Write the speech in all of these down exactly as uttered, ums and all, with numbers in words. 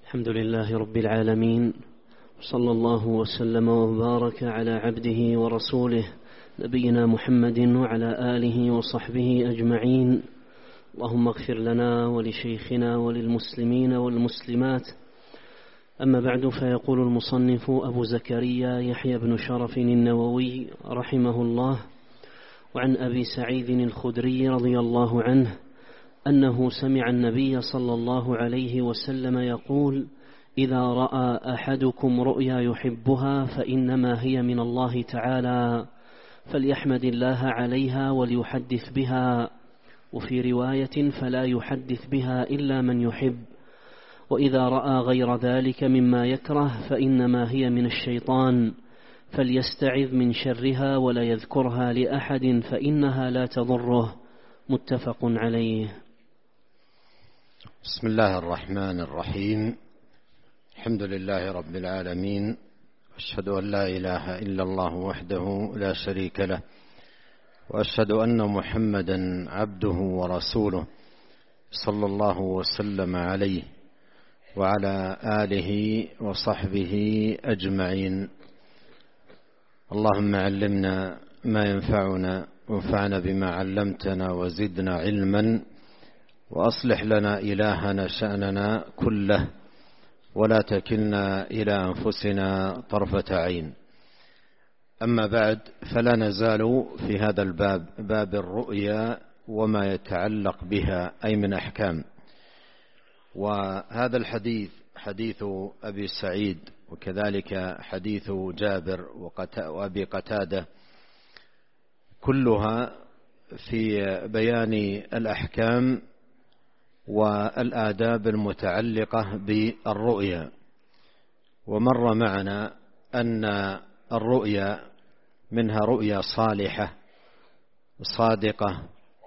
الحمد لله رب العالمين، صلى الله وسلم وبارك على عبده ورسوله نبينا محمد وعلى آله وصحبه أجمعين. اللهم اغفر لنا ولشيخنا وللمسلمين والمسلمات. أما بعد، فيقول المصنف أبو زكريا يحيى بن شرف النووي رحمه الله: وعن أبي سعيد الخدري رضي الله عنه أنه سمع النبي صلى الله عليه وسلم يقول: إذا رأى أحدكم رؤيا يحبها فإنما هي من الله تعالى، فليحمد الله عليها وليحدث بها. وفي رواية: فلا يحدث بها إلا من يحب. وإذا رأى غير ذلك مما يكره فإنما هي من الشيطان، فليستعذ من شرها ولا يذكرها لأحد فإنها لا تضره. متفق عليه. بسم الله الرحمن الرحيم. الحمد لله رب العالمين، أشهد أن لا إله إلا الله وحده لا شريك له، وأشهد أن محمدا عبده ورسوله صلى الله وسلم عليه وعلى آله وصحبه أجمعين. اللهم علمنا ما ينفعنا وانفعنا بما علمتنا وزدنا علما، وأصلح لنا إلهنا شأننا كله، ولا تكلنا إلى أنفسنا طرفة عين. أما بعد، فلا نزال في هذا الباب، باب الرؤيا وما يتعلق بها أي من أحكام. وهذا الحديث حديث أبي سعيد، وكذلك حديث جابر وأبي قتادة، كلها في بيان الأحكام والآداب المتعلقة بالرؤيا. ومر معنا أن الرؤيا منها رؤيا صالحة صادقة،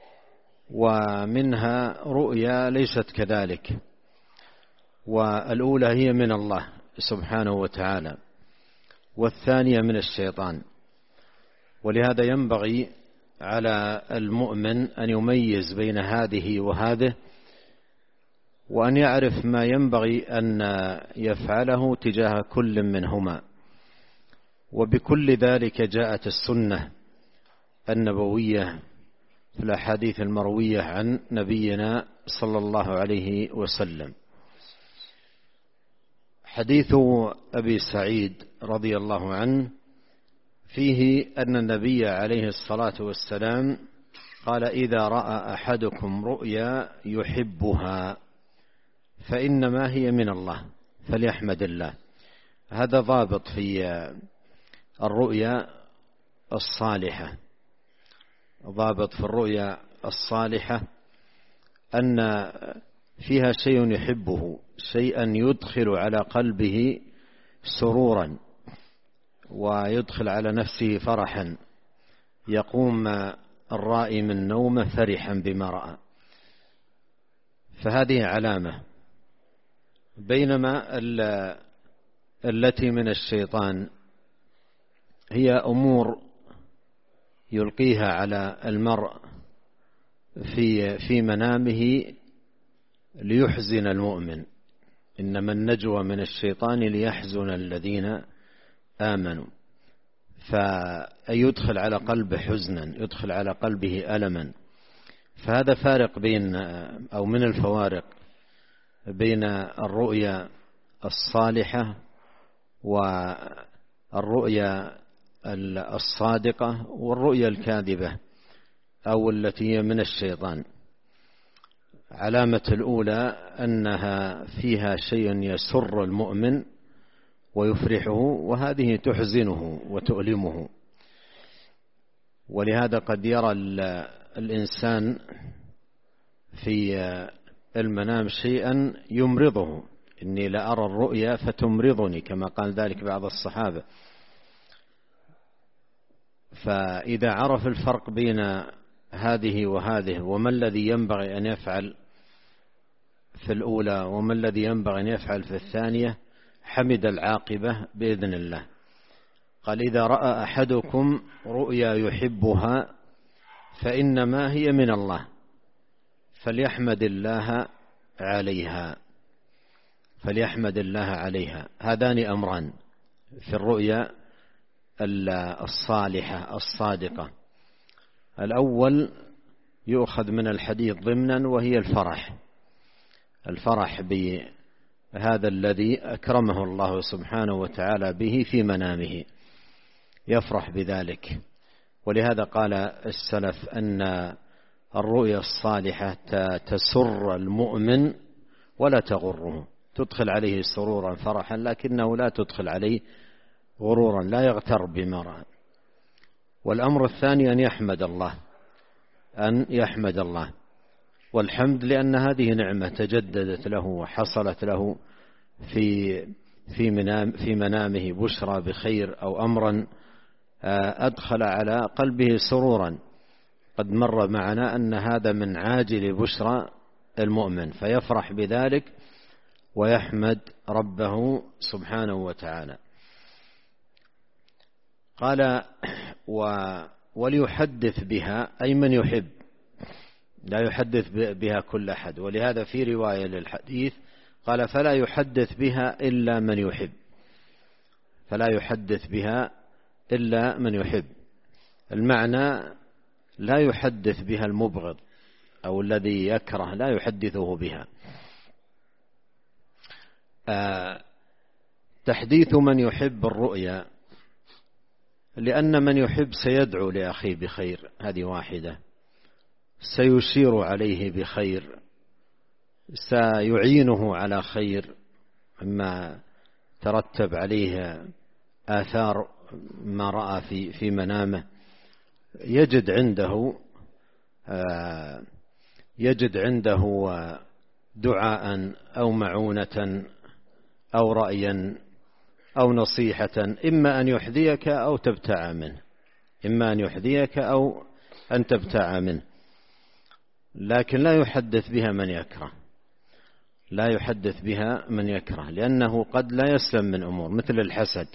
ومنها رؤيا ليست كذلك، والأولى هي من الله سبحانه وتعالى، والثانية من الشيطان. ولهذا ينبغي على المؤمن أن يميز بين هذه وهذه، وأن يعرف ما ينبغي أن يفعله تجاه كل منهما. وبكل ذلك جاءت السنة النبوية في الأحاديث المروية عن نبينا صلى الله عليه وسلم. حديث أبي سعيد رضي الله عنه فيه أن النبي عليه الصلاة والسلام قال: إذا رأى أحدكم رؤيا يحبها فإنما هي من الله فليحمد الله. هذا ضابط في الرؤيا الصالحة، ضابط في الرؤيا الصالحة أن فيها شيء يحبه، شيئا يدخل على قلبه سرورا، ويدخل على نفسه فرحا، يقوم الرائي من نومه فرحا بما رأى. فهذه علامة. بينما التي من الشيطان هي أمور يلقيها على المرء في في منامه ليحزن المؤمن. إنما النجوى من الشيطان ليحزن الذين آمنوا. فيدخل على قلبه حزنا، يدخل على قلبه ألما. فهذا فارق بين أو من الفوارق بين الرؤيا الصالحة والرؤيا الصادقة والرؤيا الكاذبة أو التي هي من الشيطان. علامة الأولى أنها فيها شيء يسر المؤمن ويفرحه، وهذه تحزنه وتؤلمه. ولهذا قد يرى الإنسان في المنام شيئا يمرضه. إني لأرى الرؤيا فتمرضني، كما قال ذلك بعض الصحابة. فإذا عرف الفرق بين هذه وهذه، وما الذي ينبغي أن يفعل في الأولى وما الذي ينبغي أن يفعل في الثانية، حمد العاقبة بإذن الله. قال: إذا رأى أحدكم رؤيا يحبها فإنما هي من الله فليحمد الله عليها. فليحمد الله عليها. هذان أمران في الرؤيا الصالحة الصادقة. الأول يؤخذ من الحديث ضمنا، وهي الفرح الفرح بهذا الذي أكرمه الله سبحانه وتعالى به في منامه، يفرح بذلك. ولهذا قال السلف أن الرؤيا الصالحة تسر المؤمن ولا تغره، تدخل عليه سرورا فرحا، لكنه لا تدخل عليه غرورا، لا يغتر بما رأى. والأمر الثاني أن يحمد الله أن يحمد الله والحمد لأن هذه نعمة تجددت له وحصلت له في في منام في منامه بشرى بخير أو أمرا أدخل على قلبه سرورا. قد مر معنا أن هذا من عاجل بشرى المؤمن، فيفرح بذلك ويحمد ربه سبحانه وتعالى. قال وليحدث بها أي من يحب، لا يحدث بها كل أحد. ولهذا في رواية للحديث قال فلا يحدث بها إلا من يحب، فلا يحدث بها إلا من يحب. المعنى لا يحدث بها المبغض أو الذي يكره، لا يحدثه بها. آه تحديث من يحب الرؤيا، لأن من يحب سيدعو لأخيه بخير، هذه واحدة، سيشير عليه بخير، سيعينه على خير مما ترتب عليه آثار ما رأى في في منامه. يجد عنده يجد عنده دعاء أو معونة أو رأيا أو نصيحة، إما أن يحذيك أو تبتاع منه، إما أن يحذيك أو أن تبتاع منه. لكن لا يحدث بها من يكره، لا يحدث بها من يكره، لأنه قد لا يسلم من أمور مثل الحسد،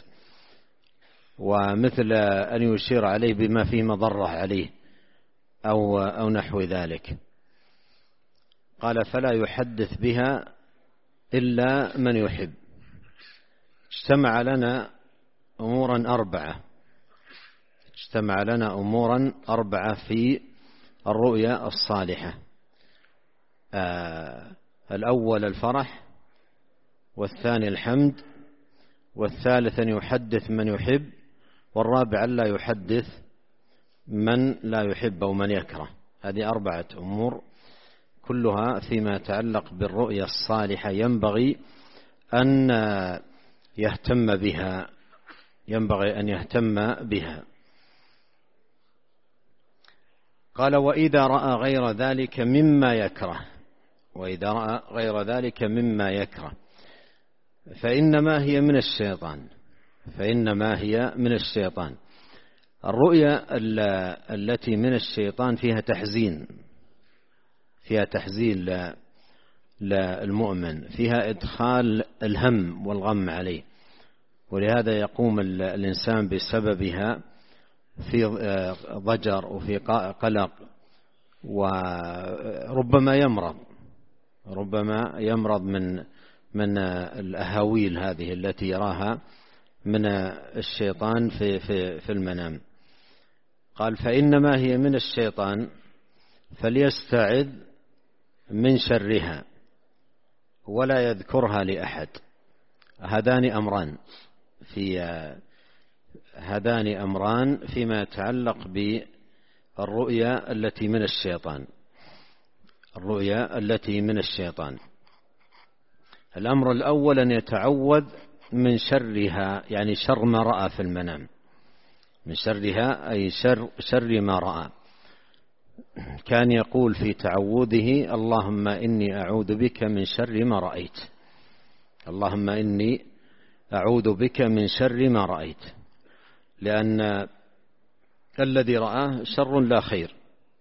ومثل أن يشير عليه بما فيه مضرة عليه أو, أو نحو ذلك. قال فلا يحدث بها إلا من يحب. اجتمع لنا أمورا أربعة اجتمع لنا أمورا أربعة في الرؤيا الصالحة. آه الأول الفرح، والثاني الحمد، والثالث أن يحدث من يحب، والرابع لا يحدث من لا يحب أو من يكره. هذه أربعة أمور كلها فيما يتعلق بالرؤيا الصالحة ينبغي أن يهتم بها ينبغي أن يهتم بها. قال وإذا رأى غير ذلك مما يكره وإذا رأى غير ذلك مما يكره فإنما هي من الشيطان فإنما هي من الشيطان. الرؤيا التي من الشيطان فيها تحزين فيها تحزين للمؤمن، فيها إدخال الهم والغم عليه، ولهذا يقوم الإنسان بسببها في ضجر وفي قلق، وربما يمرض ربما يمرض من من الأهاويل هذه التي يراها من الشيطان في في في المنام. قال فإنما هي من الشيطان فليستعذ من شرها ولا يذكرها لأحد. هذان أمران في هذان أمران فيما يتعلق بالرؤيا التي من الشيطان الرؤيا التي من الشيطان. الأمر الأول أن يتعوذ من شرها، يعني شر ما رأى في المنام، من شرها أي شر شر ما رأى. كان يقول في تعوذه اللهم إني أعوذ بك من شر ما رأيت، اللهم إني أعوذ بك من شر ما رأيت، لأن الذي رآه شر لا خير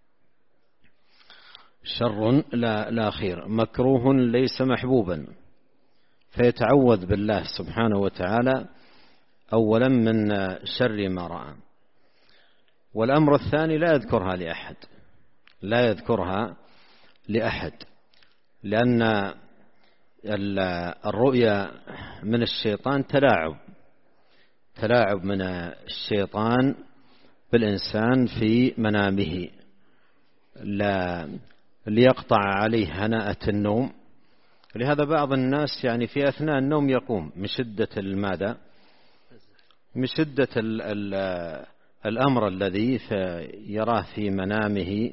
شر لا, لا خير مكروه ليس محبوبا، فيتعوذ بالله سبحانه وتعالى أولا من شر ما رأى. والأمر الثاني لا يذكرها لأحد لا يذكرها لأحد لأن الرؤيا من الشيطان تلاعب تلاعب من الشيطان بالإنسان في منامه لا ليقطع عليه هناءة النوم. لهذا بعض الناس يعني في أثناء النوم يقوم من شدة الماذا من شدة ال ال الأمر الذي يراه في منامه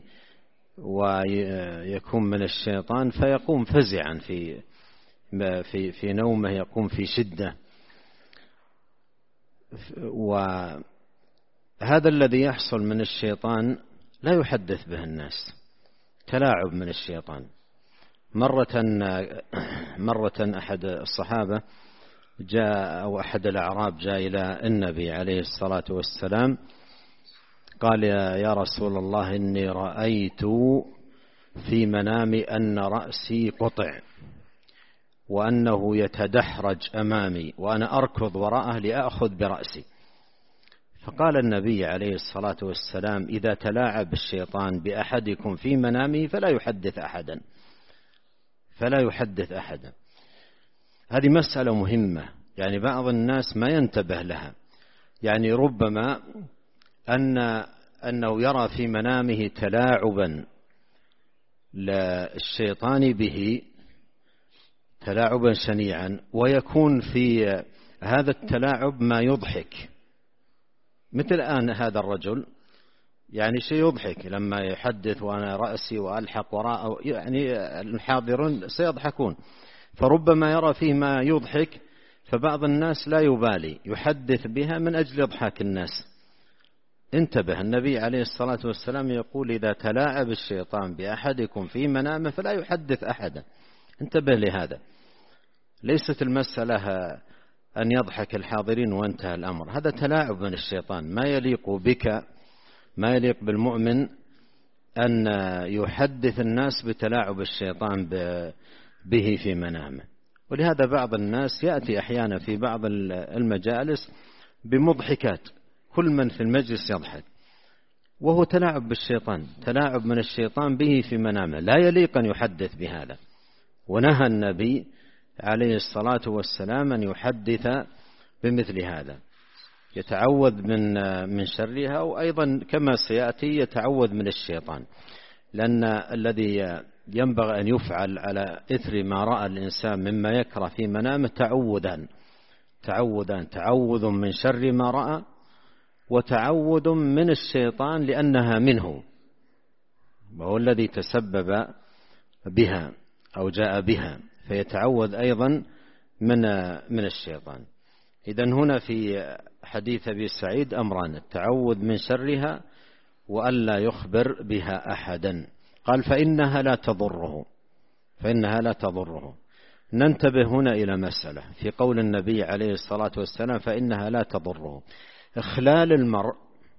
ويكون من الشيطان، فيقوم فزعا في في في نومه، يقوم في شدة. وهذا الذي يحصل من الشيطان لا يحدث به الناس، تلاعب من الشيطان. مرة مرة أحد الصحابة جاء أو أحد الأعراب جاء إلى النبي عليه الصلاة والسلام قال: يا رسول الله إني رأيت في منامي أن رأسي قطع وأنه يتدحرج أمامي وأنا أركض وراءه لأخذ برأسي. فقال النبي عليه الصلاة والسلام: إذا تلاعب الشيطان بأحدكم في منامه فلا يحدث أحدا فلا يحدث أحدا. هذه مسألة مهمة، يعني بعض الناس ما ينتبه لها. يعني ربما أن أنه يرى في منامه تلاعبا للشيطان به، تلاعبا شنيعا، ويكون في هذا التلاعب ما يضحك. مثل الآن هذا الرجل يعني شيء يضحك لما يحدث وأنا رأسي وألحق وراءه، يعني الحاضرون سيضحكون، فربما يرى فيه ما يضحك، فبعض الناس لا يبالي يحدث بها من أجل إضحاك الناس. انتبه، النبي عليه الصلاة والسلام يقول: إذا تلاعب الشيطان بأحدكم في منامه فلا يحدث أحدا. انتبه لهذا، ليست المسألة أن يضحك الحاضرين وانتهى الأمر، هذا تلاعب من الشيطان. ما يليق بك، ما يليق بالمؤمن أن يحدث الناس بتلاعب الشيطان به في منامه. ولهذا بعض الناس يأتي أحيانا في بعض المجالس بمضحكات، كل من في المجلس يضحك، وهو تلاعب بالشيطان، تلاعب من الشيطان به في منامه، لا يليق أن يحدث بهذا. ونهى النبي عليه الصلاة والسلام أن يحدث بمثل هذا، يتعوذ من من شرها، وأيضا كما سيأتي يتعوذ من الشيطان، لأن الذي ينبغي أن يفعل على إثر ما رأى الإنسان مما يكره في منامه تعوذان تعوذان تعوذ من شر ما رأى، وتعوذ من الشيطان لأنها منه، وهو الذي تسبب بها أو جاء بها، فيتعوذ أيضا من من الشيطان. إذن هنا في حديث أبي سعيد أمران: التعوذ من شرها وألا يخبر بها أحدا. قال: فإنها لا تضره فإنها لا تضره. ننتبه هنا إلى مسألة في قول النبي عليه الصلاة والسلام: فإنها لا تضره. إخلال المرء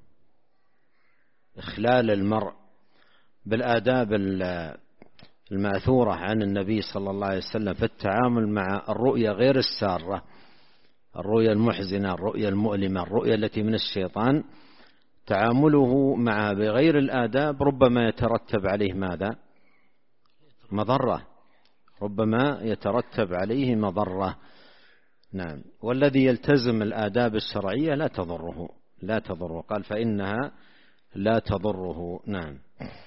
إخلال المرء بالآداب المأثورة عن النبي صلى الله عليه وسلم في التعامل مع الرؤيا غير السارة، الرؤيا المحزنة، الرؤيا المؤلمة، الرؤيا التي من الشيطان، تعامله مع بغير الآداب ربما يترتب عليه ماذا؟ مضرة، ربما يترتب عليه مضرة. نعم. والذي يلتزم الآداب الشرعية لا تضره لا تضره قال: فإنها لا تضره. نعم.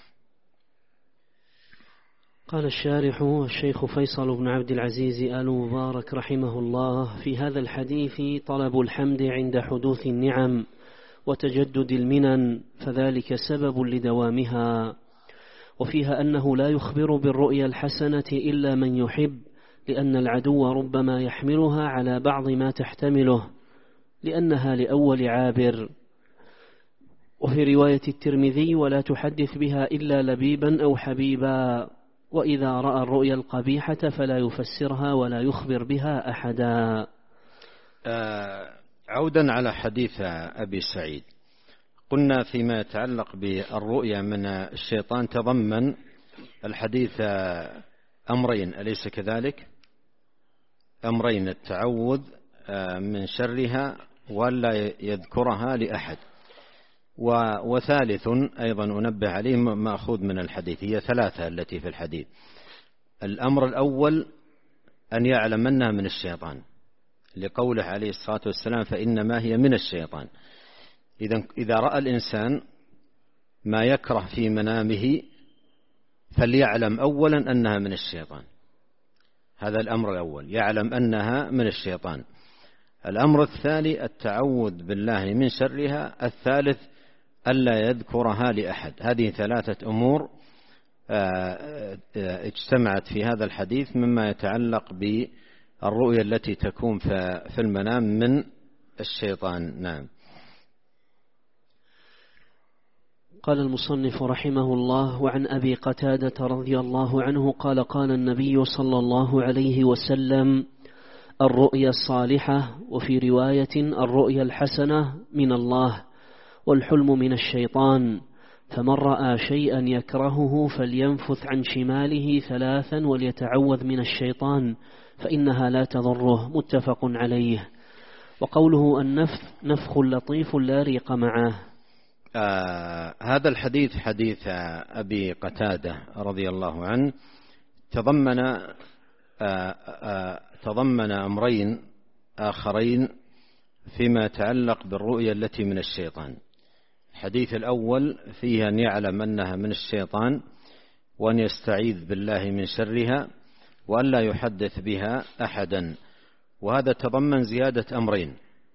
قال الشارح الشيخ فيصل بن عبد العزيز آل مبارك رحمه الله: في هذا الحديث طلب الحمد عند حدوث النعم وتجدد المنن، فذلك سبب لدوامها. وفيها أنه لا يخبر بالرؤيا الحسنة إلا من يحب، لأن العدو ربما يحملها على بعض ما تحتمله لأنها لأول عابر. وفي رواية الترمذي: ولا تحدث بها إلا لبيبا أو حبيبا، وإذا رأى الرؤيا القبيحة فلا يفسرها ولا يخبر بها أحدا. آه عودا على حديث أبي سعيد، قلنا فيما يتعلق بالرؤيا من الشيطان تضمن الحديث أمرين، أليس كذلك؟ أمرين: التعوذ من شرها ولا يذكرها لأحد، وثالث أيضا أنبه عليه مأخوذ من الحديث، هي ثلاثة التي في الحديث. الأمر الأول أن يعلم أنها من الشيطان، لقوله عليه الصلاة والسلام فإنما هي من الشيطان. إذا إذا رأى الإنسان ما يكره في منامه فليعلم أولا أنها من الشيطان، هذا الأمر الأول، يعلم أنها من الشيطان. الأمر الثاني التعوذ بالله من شرها. الثالث ألا يذكرها لأحد. هذه ثلاثة أمور اجتمعت في هذا الحديث مما يتعلق بالرؤيا التي تكون في المنام من الشيطان. نعم. قال المصنف رحمه الله: وعن أبي قتادة رضي الله عنه قال: قال النبي صلى الله عليه وسلم: الرؤيا الصالحة، وفي رواية الرؤيا الحسنة، من الله، والحلم من الشيطان، فمن رأى شيئا يكرهه فلينفث عن شماله ثلاثا وليتعوذ من الشيطان فإنها لا تضره. متفق عليه. وقوله النفث نفخ لطيف لا ريق معه. آه هذا الحديث حديث أبي قتادة رضي الله عنه تضمن آه آه تضمن أمرين آخرين فيما يتعلق بالرؤيا التي من الشيطان. الحديث الأول فيه أن يعلم أنها من الشيطان وأن يستعيذ بالله من شرها وأن لا يحدث بها أحدا، وهذا تضمن زيادة أمرين: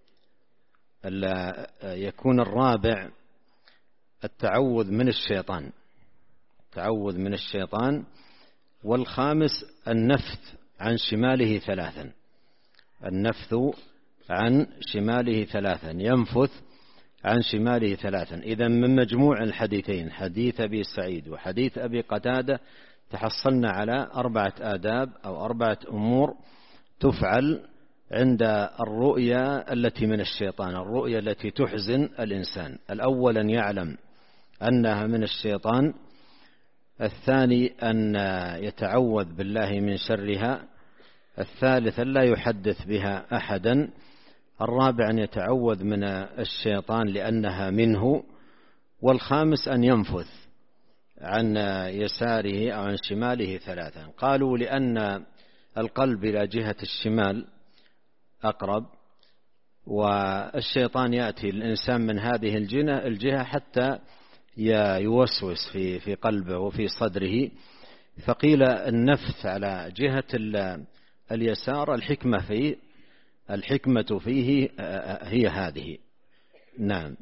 ألا يكون الرابع التعوذ من الشيطان التعوذ من الشيطان والخامس النفث عن شماله ثلاثا النفث عن شماله ثلاثا ينفث عن شماله ثلاثا. إذا من مجموع الحديثين، حديث أبي سعيد وحديث أبي قتادة، تحصلنا على أربعة آداب أو أربعة أمور تفعل عند الرؤيا التي من الشيطان، الرؤيا التي تحزن الإنسان. الأول أن يعلم أنها من الشيطان، الثاني أن يتعوذ بالله من شرها، الثالث أن لا يحدث بها أحدا، الرابع أن يتعوذ من الشيطان لأنها منه، والخامس أن ينفث عن يساره أو عن شماله ثلاثا. قالوا لأن القلب إلى جهة الشمال أقرب، والشيطان يأتي الإنسان من هذه الجهة حتى يوسوس في في قلبه وفي صدره، فقيل النفث على جهة اليسار الحكمة فيه الحكمة فيه هي هذه. نعم.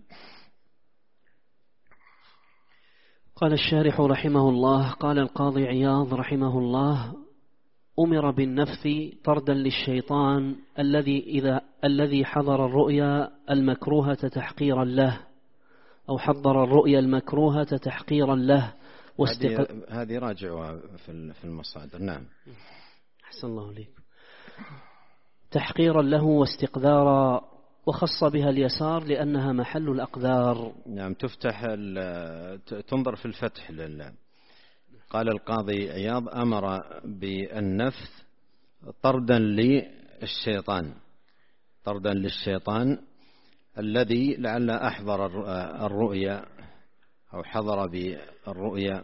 قال الشارح رحمه الله: قال القاضي عياض رحمه الله: أمر بالنفث طردا للشيطان الذي إذا الذي حضر الرؤيا المكروهة تحقيرا له، أو حضر الرؤيا المكروهة تحقيرا له واستق... هذه راجعها في المصادر. نعم. أحسن الله عليك. تحقيرا له واستقذارا، وخص بها اليسار لأنها محل الأقذار. نعم. تفتح تنظر في الفتح لله. قال القاضي عياض: أمر بالنفث طردا للشيطان طردا للشيطان الذي لعل أحضر الرؤيا أو حضر بالرؤيا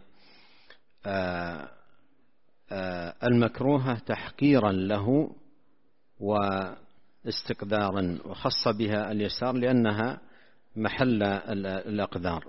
المكروهة تحقيرا له واستقذارا، وخص بها اليسار لأنها محل الأقذار.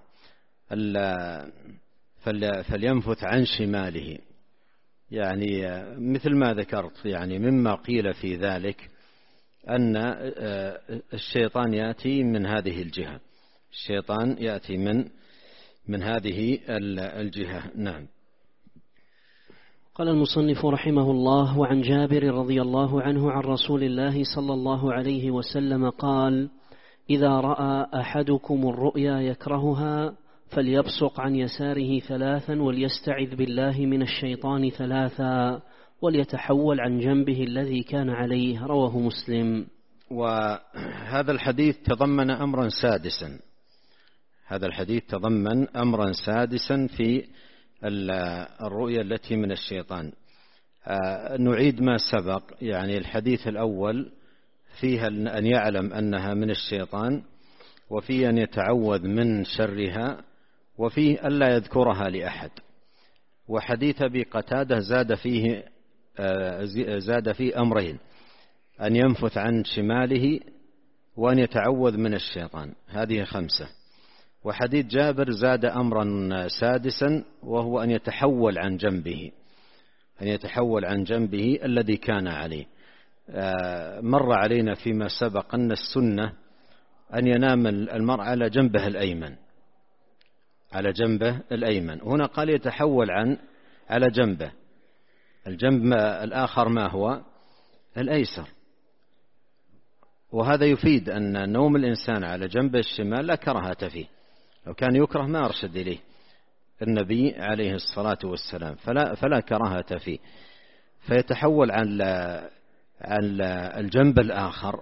فلينفث عن شماله، يعني مثل ما ذكرت، يعني مما قيل في ذلك أن الشيطان يأتي من هذه الجهة الشيطان يأتي من من هذه الجهة. نعم. قال المصنف رحمه الله: وعن جابر رضي الله عنه عن رسول الله صلى الله عليه وسلم قال: إذا رأى أحدكم الرؤيا يكرهها فليبصق عن يساره ثلاثا وليستعذ بالله من الشيطان ثلاثا وليتحول عن جنبه الذي كان عليه. رواه مسلم. وهذا الحديث تضمن أمرا سادسا هذا الحديث تضمن أمرا سادسا في الرؤيا التي من الشيطان. نعيد ما سبق، يعني الحديث الأول فيها أن يعلم أنها من الشيطان، وفيه أن يتعوذ من شرها، وفيه ألا يذكرها لأحد. وحديث أبي قتادة زاد فيه زاد في أمرين: أن ينفث عن شماله وأن يتعوذ من الشيطان. هذه خمسة. وحديث جابر زاد أمرا سادسا، وهو أن يتحول عن جنبه أن يتحول عن جنبه الذي كان عليه. مر علينا فيما سبق أن السنة أن ينام المرء على جنبه الأيمن على جنبه الأيمن هنا قال يتحول عن على جنبه. الجنب الآخر ما هو؟ الأيسر. وهذا يفيد أن نوم الإنسان على جنبه الشمال لا كراهة فيه. لو كان يكره ما أرشد إليه النبي عليه الصلاة والسلام، فلا, فلا كراهة فيه. فيتحول عن عن الجنب الآخر.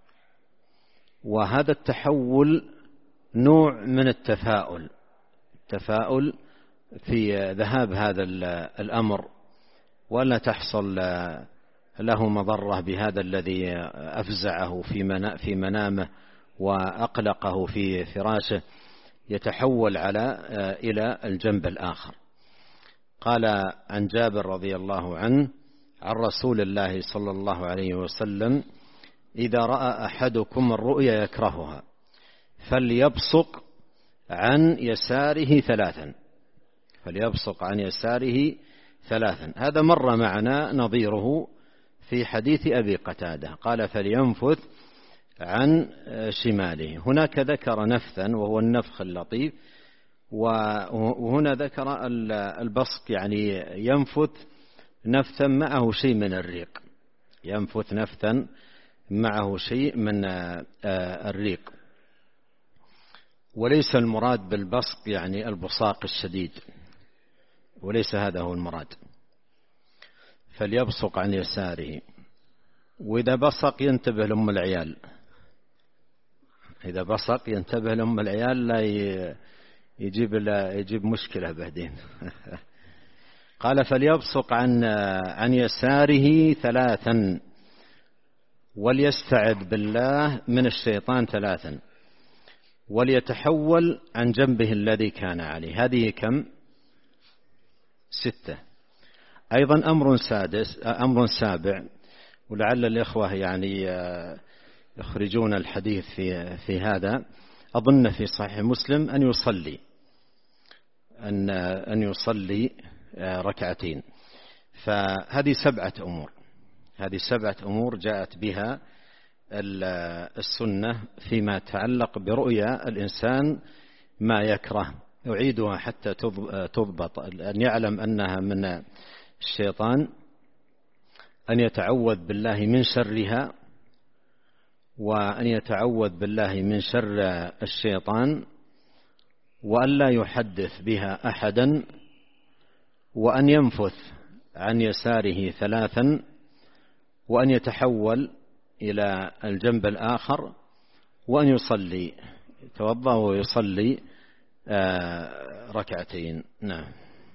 وهذا التحول نوع من التفاؤل تفاؤل في ذهاب هذا الأمر، ولا تحصل له مضرة بهذا الذي أفزعه في منامه وأقلقه في فراشه. يتحول على إلى الجنب الآخر. قال عن جابر رضي الله عنه عن رسول الله صلى الله عليه وسلم: إذا رأى أحدكم الرؤيا يكرهها فليبصق عن يساره ثلاثا فليبصق عن يساره ثلاثا هذا مر معنا نظيره في حديث أبي قتادة، قال: فلينفث عن شماله. هناك ذكر نفثا وهو النفخ اللطيف، وهنا ذكر البصق، يعني ينفث نفثا معه شيء من الريق ينفث نفثا معه شيء من الريق. وليس المراد بالبصق يعني البصاق الشديد، وليس هذا هو المراد. فليبصق عن يساره. وإذا بصق ينتبه لأم العيال إذا بصق ينتبه لأم العيال لا يجيب لا يجيب مشكلة بعدين. قال: فليبصق عن عن يساره ثلاثا وليستعذ بالله من الشيطان ثلاثا وليتحول عن جنبه الذي كان عليه. هذه كم؟ ستة. أيضا أمر سادس أمر سابع، ولعل الإخوة يعني يخرجون الحديث في في هذا. أظن في صحيح مسلم أن يصلي أن أن يصلي ركعتين. فهذه سبعة أمور هذه سبعة أمور جاءت بها السنة فيما يتعلق برؤيا الإنسان ما يكره. أعيدها حتى تضبط، أن يعلم أنها من الشيطان، أن يتعوذ بالله من شرها، وأن يتعوذ بالله من شر الشيطان، وأن لا يحدث بها أحدا، وأن ينفث عن يساره ثلاثا، وأن يتحول إلى الجنب الآخر، وأن يصلي يتوضأ ويصلي ركعتين. نعم.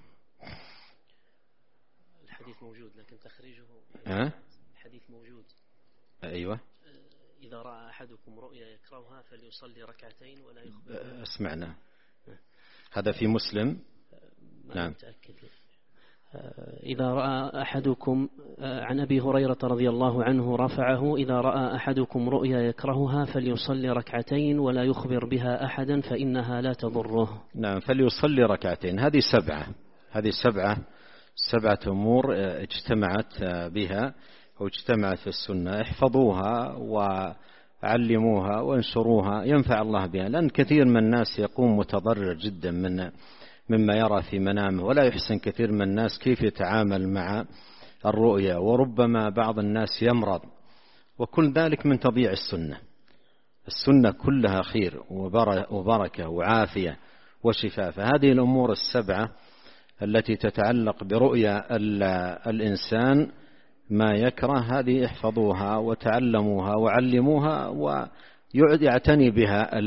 الحديث موجود لكن تخريجه أه؟ الحديث موجود. أيوة. إذا رأى أحدكم رؤيا يكرهها فليصلي ركعتين ولا يخبر. اسمعنا، هذا في مسلم. نعم. متأكد. إذا رأى أحدكم، عن أبي هريرة رضي الله عنه رفعه: إذا رأى أحدكم رؤيا يكرهها فليصلي ركعتين ولا يخبر بها أحدا فإنها لا تضره. نعم، فليصلي ركعتين. هذه سبعة هذه سبعة سبعة أمور اجتمعت بها أو اجتمعت في السنة. احفظوها وعلموها وانشروها، ينفع الله بها. لأن كثير من الناس يقوم متضرر جدا من مما يرى في منامه، ولا يحسن كثير من الناس كيف يتعامل مع الرؤيا، وربما بعض الناس يمرض، وكل ذلك من تضييع السنة. السنة كلها خير وبركة وعافية وشفاء. فهذه الأمور السبعة التي تتعلق برؤيا الإنسان ما يكره، هذه احفظوها وتعلموها وعلموها، ويعتني بها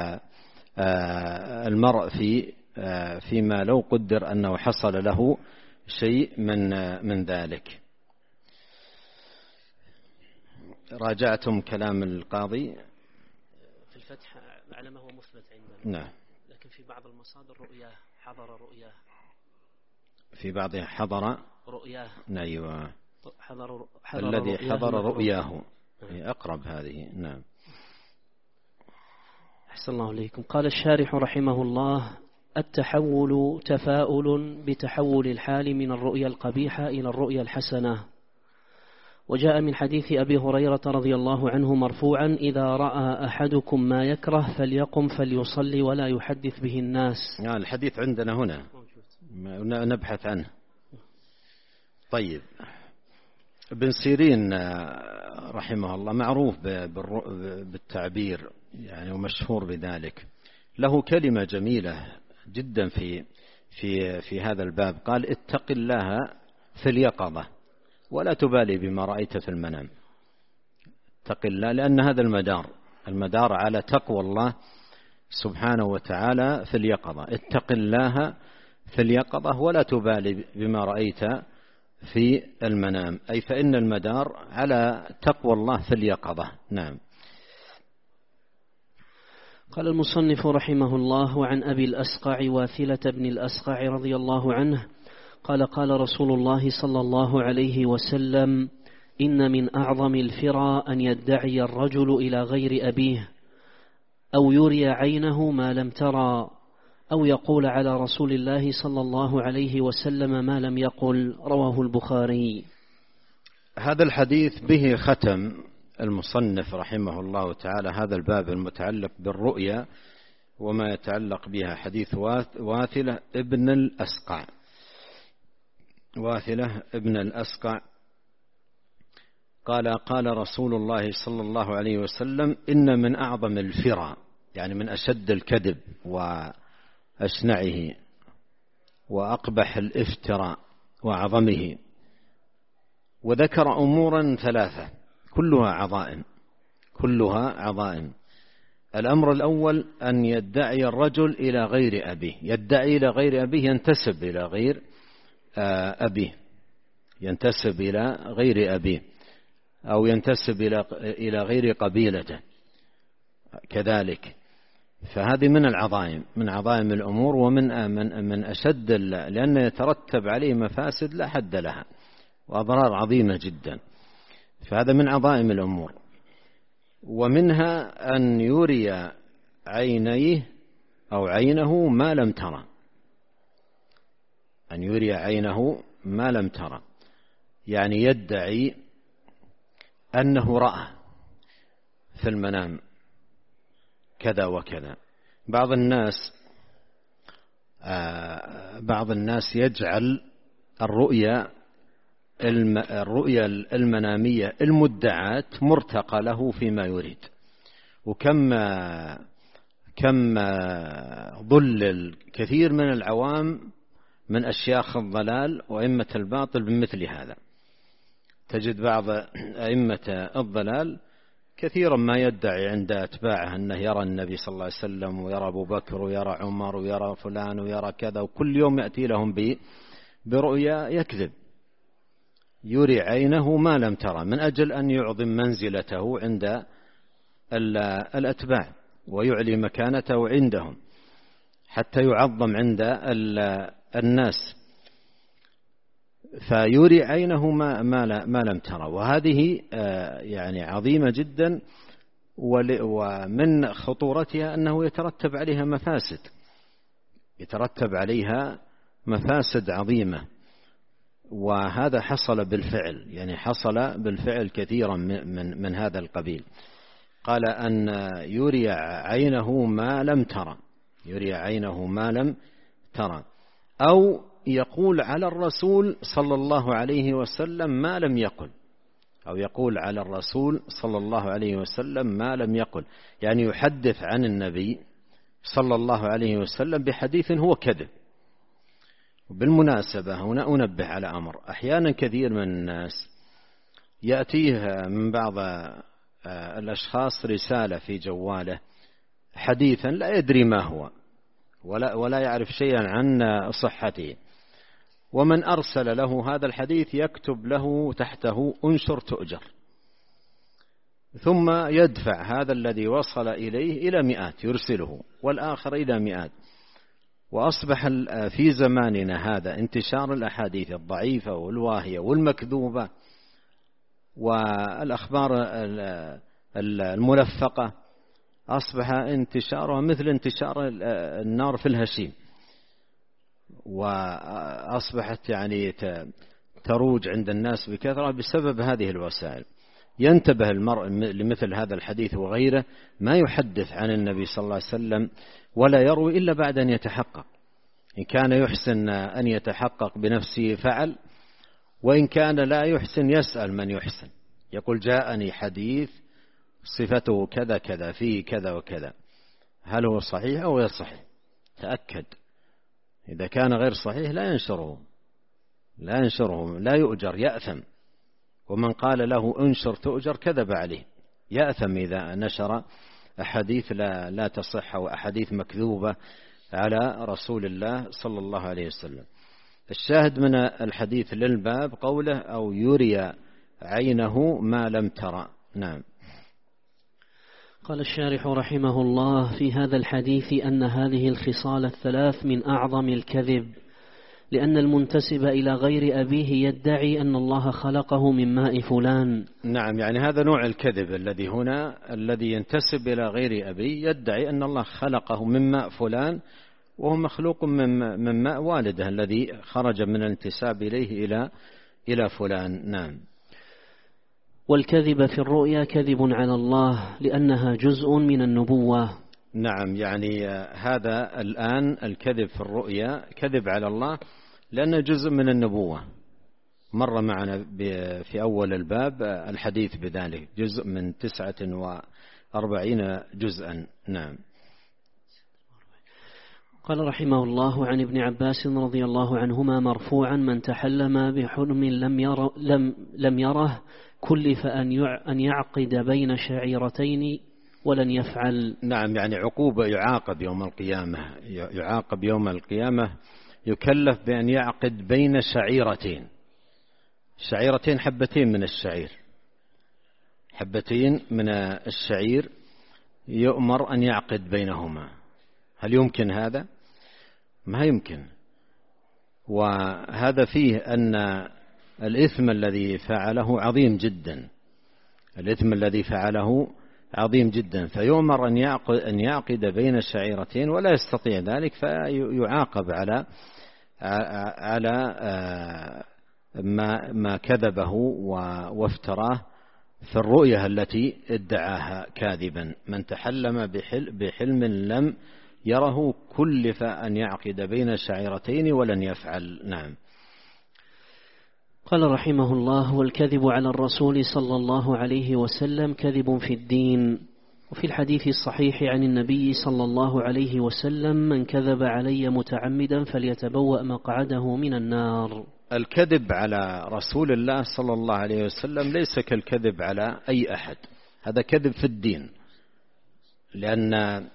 المرء في فيما لو قدر أنه حصل له شيء من من ذلك. راجعتم كلام القاضي في الفتح على ما هو مثبت عندنا. نعم. لكن في بعض المصادر رؤياه حضر رؤياه في بعضها حضر رؤياه. أيوة. حضر حضر الذي حضر رؤياه. نعم. أقرب هذه. نعم. أحسن الله إليكم. قال الشارح رحمه الله: التحول تفاؤل بتحول الحال من الرؤيا القبيحة إلى الرؤيا الحسنة. وجاء من حديث أبي هريرة رضي الله عنه مرفوعا: إذا رأى أحدكم ما يكره فليقم فليصلي ولا يحدث به الناس. يعني الحديث عندنا هنا نبحث عنه. طيب، ابن سيرين رحمه الله معروف بالتعبير يعني ومشهور بذلك. له كلمة جميلة جدا في في في هذا الباب. قال: اتق الله في اليقظة ولا تبالي بما رأيت في المنام. اتق الله، لأن هذا المدار المدار على تقوى الله سبحانه وتعالى في اليقظة. اتق الله في اليقظة ولا تبالي بما رأيت في المنام، أي فإن المدار على تقوى الله في اليقظة. نعم. قال المصنف رحمه الله: وعن أبي الأسقع واثلة بن الأسقع رضي الله عنه قال: قال رسول الله صلى الله عليه وسلم: إن من أعظم الفرى أن يدعي الرجل إلى غير أبيه، أو يري عينه ما لم ترى، أو يقول على رسول الله صلى الله عليه وسلم ما لم يقل. رواه البخاري. هذا الحديث به ختم المصنف رحمه الله تعالى هذا الباب المتعلق بالرؤيا وما يتعلق بها. حديث واثلة ابن الأسقع. واثلة ابن الأسقع قال: قال رسول الله صلى الله عليه وسلم: إن من أعظم الفرى، يعني من أشد الكذب وأشنعه وأقبح الافتراء وأعظمه. وذكر أمورا ثلاثة كلها عظائم كلها عظائم. الأمر الأول أن يدعي الرجل إلى غير أبيه. يدعي إلى غير أبيه، ينتسب إلى غير أبيه ينتسب إلى غير أبيه أو ينتسب إلى غير قبيلته كذلك. فهذه من العظائم من عظائم الأمور ومن من من أشد، لأن يترتب عليه مفاسد لا حد لها وأضرار عظيمة جدا. فهذا من عظائم الأمور. ومنها أن يري عينيه أو عينه ما لم ترى. أن يري عينه ما لم ترى، يعني يدعي أنه رأى في المنام كذا وكذا. بعض الناس آه بعض الناس يجعل الرؤيا الرؤيا المنامية المدعاة مرتقى له فيما يريد. وكم كم ضلل كثير من العوام من أشياخ الضلال وأئمة الباطل بمثل هذا. تجد بعض أئمة الضلال كثيرا ما يدعي عند أتباعه أنه يرى النبي صلى الله عليه وسلم ويرى أبو بكر ويرى عمر ويرى فلان ويرى كذا، وكل يوم يأتي لهم برؤيا يكذب. يري عينه ما لم ترى من أجل أن يعظم منزلته عند الأتباع ويعلي مكانته عندهم حتى يعظم عند الناس. فيري عينه ما, ما لم ترى، وهذه يعني عظيمة جدا. ومن خطورتها أنه يترتب عليها مفاسد يترتب عليها مفاسد عظيمة. وهذا حصل بالفعل، يعني حصل بالفعل كثيرا من, من هذا القبيل. قال أن يري عينه ما لم ترى يري عينه ما لم ترى أو يقول على الرسول صلى الله عليه وسلم ما لم يقل أو يقول على الرسول صلى الله عليه وسلم ما لم يقل، يعني يحدث عن النبي صلى الله عليه وسلم بحديث هو كذب. وبالمناسبة هنا أنبه على أمر. أحيانا كثير من الناس يأتيه من بعض الأشخاص رسالة في جواله حديثا لا يدري ما هو ولا, ولا يعرف شيئا عن صحته، ومن أرسل له هذا الحديث يكتب له تحته أنشر تؤجر، ثم يدفع هذا الذي وصل إليه إلى مئات يرسله والآخر إلى مئات. وأصبح في زماننا هذا انتشار الأحاديث الضعيفة والواهية والمكذوبة والأخبار الملفقة، أصبح انتشارها مثل انتشار النار في الهشيم، وأصبحت يعني تروج عند الناس بكثرة بسبب هذه الوسائل. ينتبه المرء لمثل هذا الحديث وغيره، ما يحدث عن النبي صلى الله عليه وسلم ولا يروي إلا بعد أن يتحقق. إن كان يحسن أن يتحقق بنفسه فعل، وإن كان لا يحسن يسأل من يحسن، يقول جاءني حديث صفته كذا كذا فيه كذا وكذا، هل هو صحيح أو غير صحيح؟ تأكد. إذا كان غير صحيح لا ينشره لا ينشره لا يؤجر، يأثم. ومن قال له انشر تؤجر كذب عليه، يأثم إذا نشر أحاديث لا, لا تصح أو أحاديث مكذوبة على رسول الله صلى الله عليه وسلم. الشاهد من الحديث للباب قوله أو يري عينه ما لم ترى. نعم. قال الشارح رحمه الله في هذا الحديث أن هذه الخصال الثلاث من أعظم الكذب، لأن المنتسب إلى غير أبيه يدعي أن الله خلقه من ماء فلان. نعم، يعني هذا نوع الكذب الذي هنا، الذي ينتسب إلى غير أبيه يدعي أن الله خلقه من ماء فلان، وهو مخلوق من ماء والده الذي خرج من الانتساب إليه إلى إلى فلان. نعم. والكذب في الرؤيا كذب على الله لأنها جزء من النبوة. نعم، يعني هذا الآن الكذب في الرؤيا كذب على الله لأنه جزء من النبوة، مر معنا في أول الباب الحديث بذلك، جزء من تسعة وأربعين جزءا. نعم. قال رحمه الله عن ابن عباس رضي الله عنهما مرفوعا: من تحلم بحلم لم, ير لم, لم يره كلف أن يعقد بين شعيرتين ولن يفعل. نعم، يعني عقوبة، يعاقب يوم القيامة، يعاقب يوم القيامة، يكلف بأن يعقد بين شعيرتين. شعيرتين حبتين من الشعير، حبتين من الشعير يؤمر أن يعقد بينهما. هل يمكن هذا؟ ما يمكن. وهذا فيه أن الإثم الذي فعله عظيم جدا، الإثم الذي فعله عظيم جدا، فيؤمر أن يعقد, أن يعقد بين الشعيرتين ولا يستطيع ذلك، فيعاقب على على ما ما كذبه وافتراه في الرؤيا التي ادعاها كاذبا. من تحلم بحلم لم يره كلف أن يعقد بين الشعيرتين ولن يفعل. نعم. قال رحمه الله: والكذب على الرسول صلى الله عليه وسلم كذب في الدين. وفي الحديث الصحيح عن النبي صلى الله عليه وسلم: من كذب علي متعمدا فليتبوأ مقعده من النار. الكذب على رسول الله صلى الله عليه وسلم ليس كالكذب على أي أحد، هذا كذب في الدين، لأن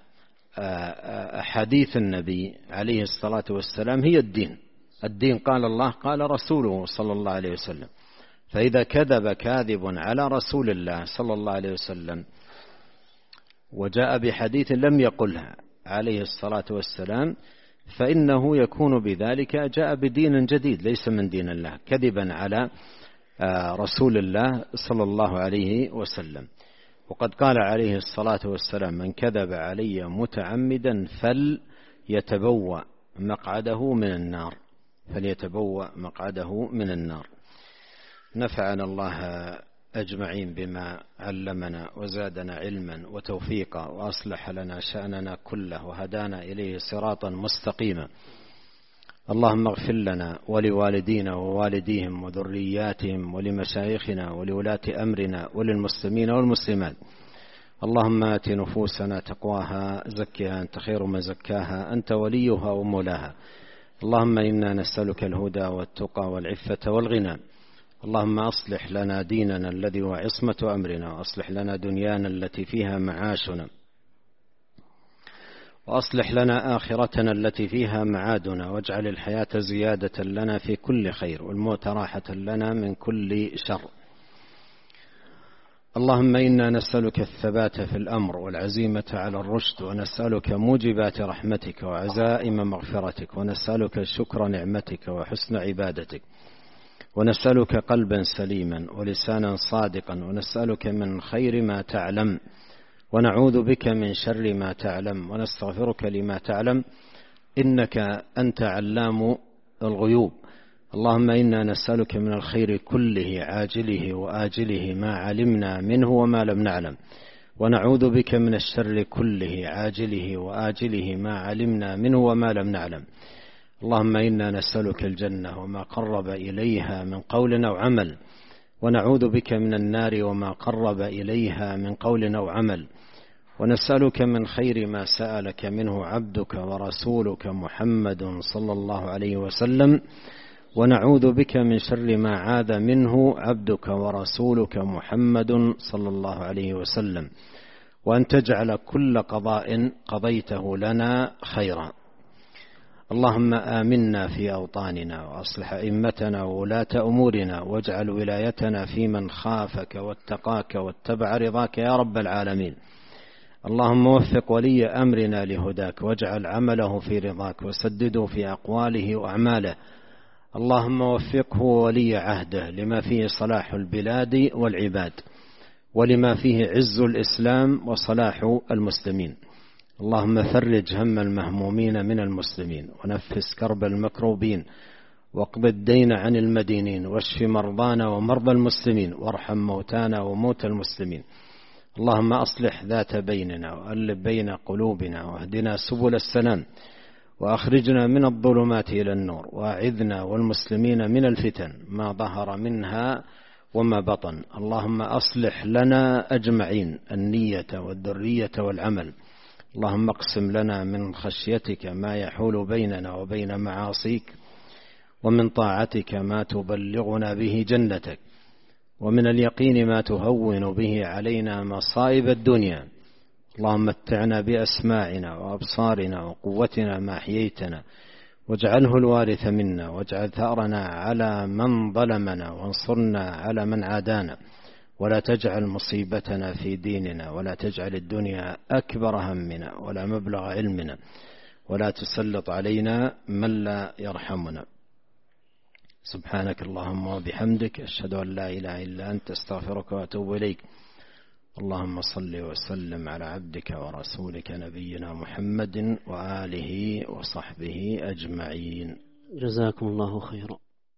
أحاديث النبي عليه الصلاة والسلام هي الدين. الدين قال الله قال رسوله صلى الله عليه وسلم، فإذا كذب كاذب على رسول الله صلى الله عليه وسلم وجاء بحديث لم يقلها عليه الصلاة والسلام، فإنه يكون بذلك جاء بدين جديد ليس من دين الله، كذبا على رسول الله صلى الله عليه وسلم. وقد قال عليه الصلاة والسلام: من كذب علي متعمدا فليتبوأ مقعده من النار، فليتبوأ مقعده من النار. نفعنا الله أجمعين بما علمنا وزادنا علما وتوفيقا، وأصلح لنا شأننا كله وهدانا إليه صراطا مستقيما. اللهم اغفر لنا ولوالدينا ووالديهم وذرياتهم ولمشايخنا ولولاة أمرنا وللمسلمين والمسلمات. اللهم آت نفوسنا تقواها زكها أنت خير من زكاها أنت وليها ومولاها. اللهم إنا نسألك الهدى والتقى والعفة والغنى. اللهم أصلح لنا ديننا الذي هو عصمة أمرنا، وأصلح لنا دنيانا التي فيها معاشنا، وأصلح لنا آخرتنا التي فيها معادنا، واجعل الحياة زيادة لنا في كل خير والموت راحة لنا من كل شر. اللهم إنا نسألك الثبات في الأمر والعزيمة على الرشد، ونسألك موجبات رحمتك وعزائم مغفرتك، ونسألك شكر نعمتك وحسن عبادتك، ونسألك قلبا سليما ولسانا صادقا، ونسألك من خير ما تعلم، ونعوذ بك من شر ما تعلم، ونستغفرك لما تعلم، إنك أنت علام الغيوب. اللهم إنا نسألك من الخير كله عاجله وآجله ما علمنا منه وما لم نعلم، ونعوذ بك من الشر كله عاجله وآجله ما علمنا منه وما لم نعلم. اللهم إنا نسألك الجنة وما قرب إليها من قول أو عمل، ونعوذ بك من النار وما قرب إليها من قول أو عمل، ونسألك من خير ما سألك منه عبدك ورسولك محمد صلى الله عليه وسلم، ونعوذ بك من شر ما عاذ منه عبدك ورسولك محمد صلى الله عليه وسلم، وأن تجعل كل قضاء قضيته لنا خيرا. اللهم آمنا في أوطاننا، وأصلح أئمتنا وولاة أمورنا، واجعل ولايتنا في من خافك واتقاك واتبع رضاك يا رب العالمين. اللهم وفق ولي أمرنا لهداك، واجعل عمله في رضاك، وسدده في أقواله وأعماله. اللهم وفقه ولي عهده لما فيه صلاح البلاد والعباد، ولما فيه عز الإسلام وصلاح المسلمين. اللهم فرج هم المهمومين من المسلمين، ونفس كرب المكروبين، واقض الدين عن المدينين، واشف مرضانا ومرضى المسلمين، وارحم موتانا وموتى المسلمين. اللهم أصلح ذات بيننا، وألف بين قلوبنا، واهدنا سبل السلام، وأخرجنا من الظلمات إلى النور، وأعذنا والمسلمين من الفتن ما ظهر منها وما بطن. اللهم أصلح لنا أجمعين النية والذرية والعمل. اللهم اقسم لنا من خشيتك ما يحول بيننا وبين معاصيك، ومن طاعتك ما تبلغنا به جنتك، ومن اليقين ما تهون به علينا مصائب الدنيا. اللهم متعنا بأسماعنا وأبصارنا وقوتنا ما أحييتنا، واجعله الوارث منا، واجعل ثأرنا على من ظلمنا، وانصرنا على من عادانا، ولا تجعل مصيبتنا في ديننا، ولا تجعل الدنيا أكبر همنا ولا مبلغ علمنا، ولا تسلط علينا من لا يرحمنا. سبحانك اللهم وبحمدك، أشهد أن لا إله إلا أنت، استغفرك وأتوب إليك. اللهم صل وسلم على عبدك ورسولك نبينا محمد وآله وصحبه أجمعين. جزاكم الله خيرا.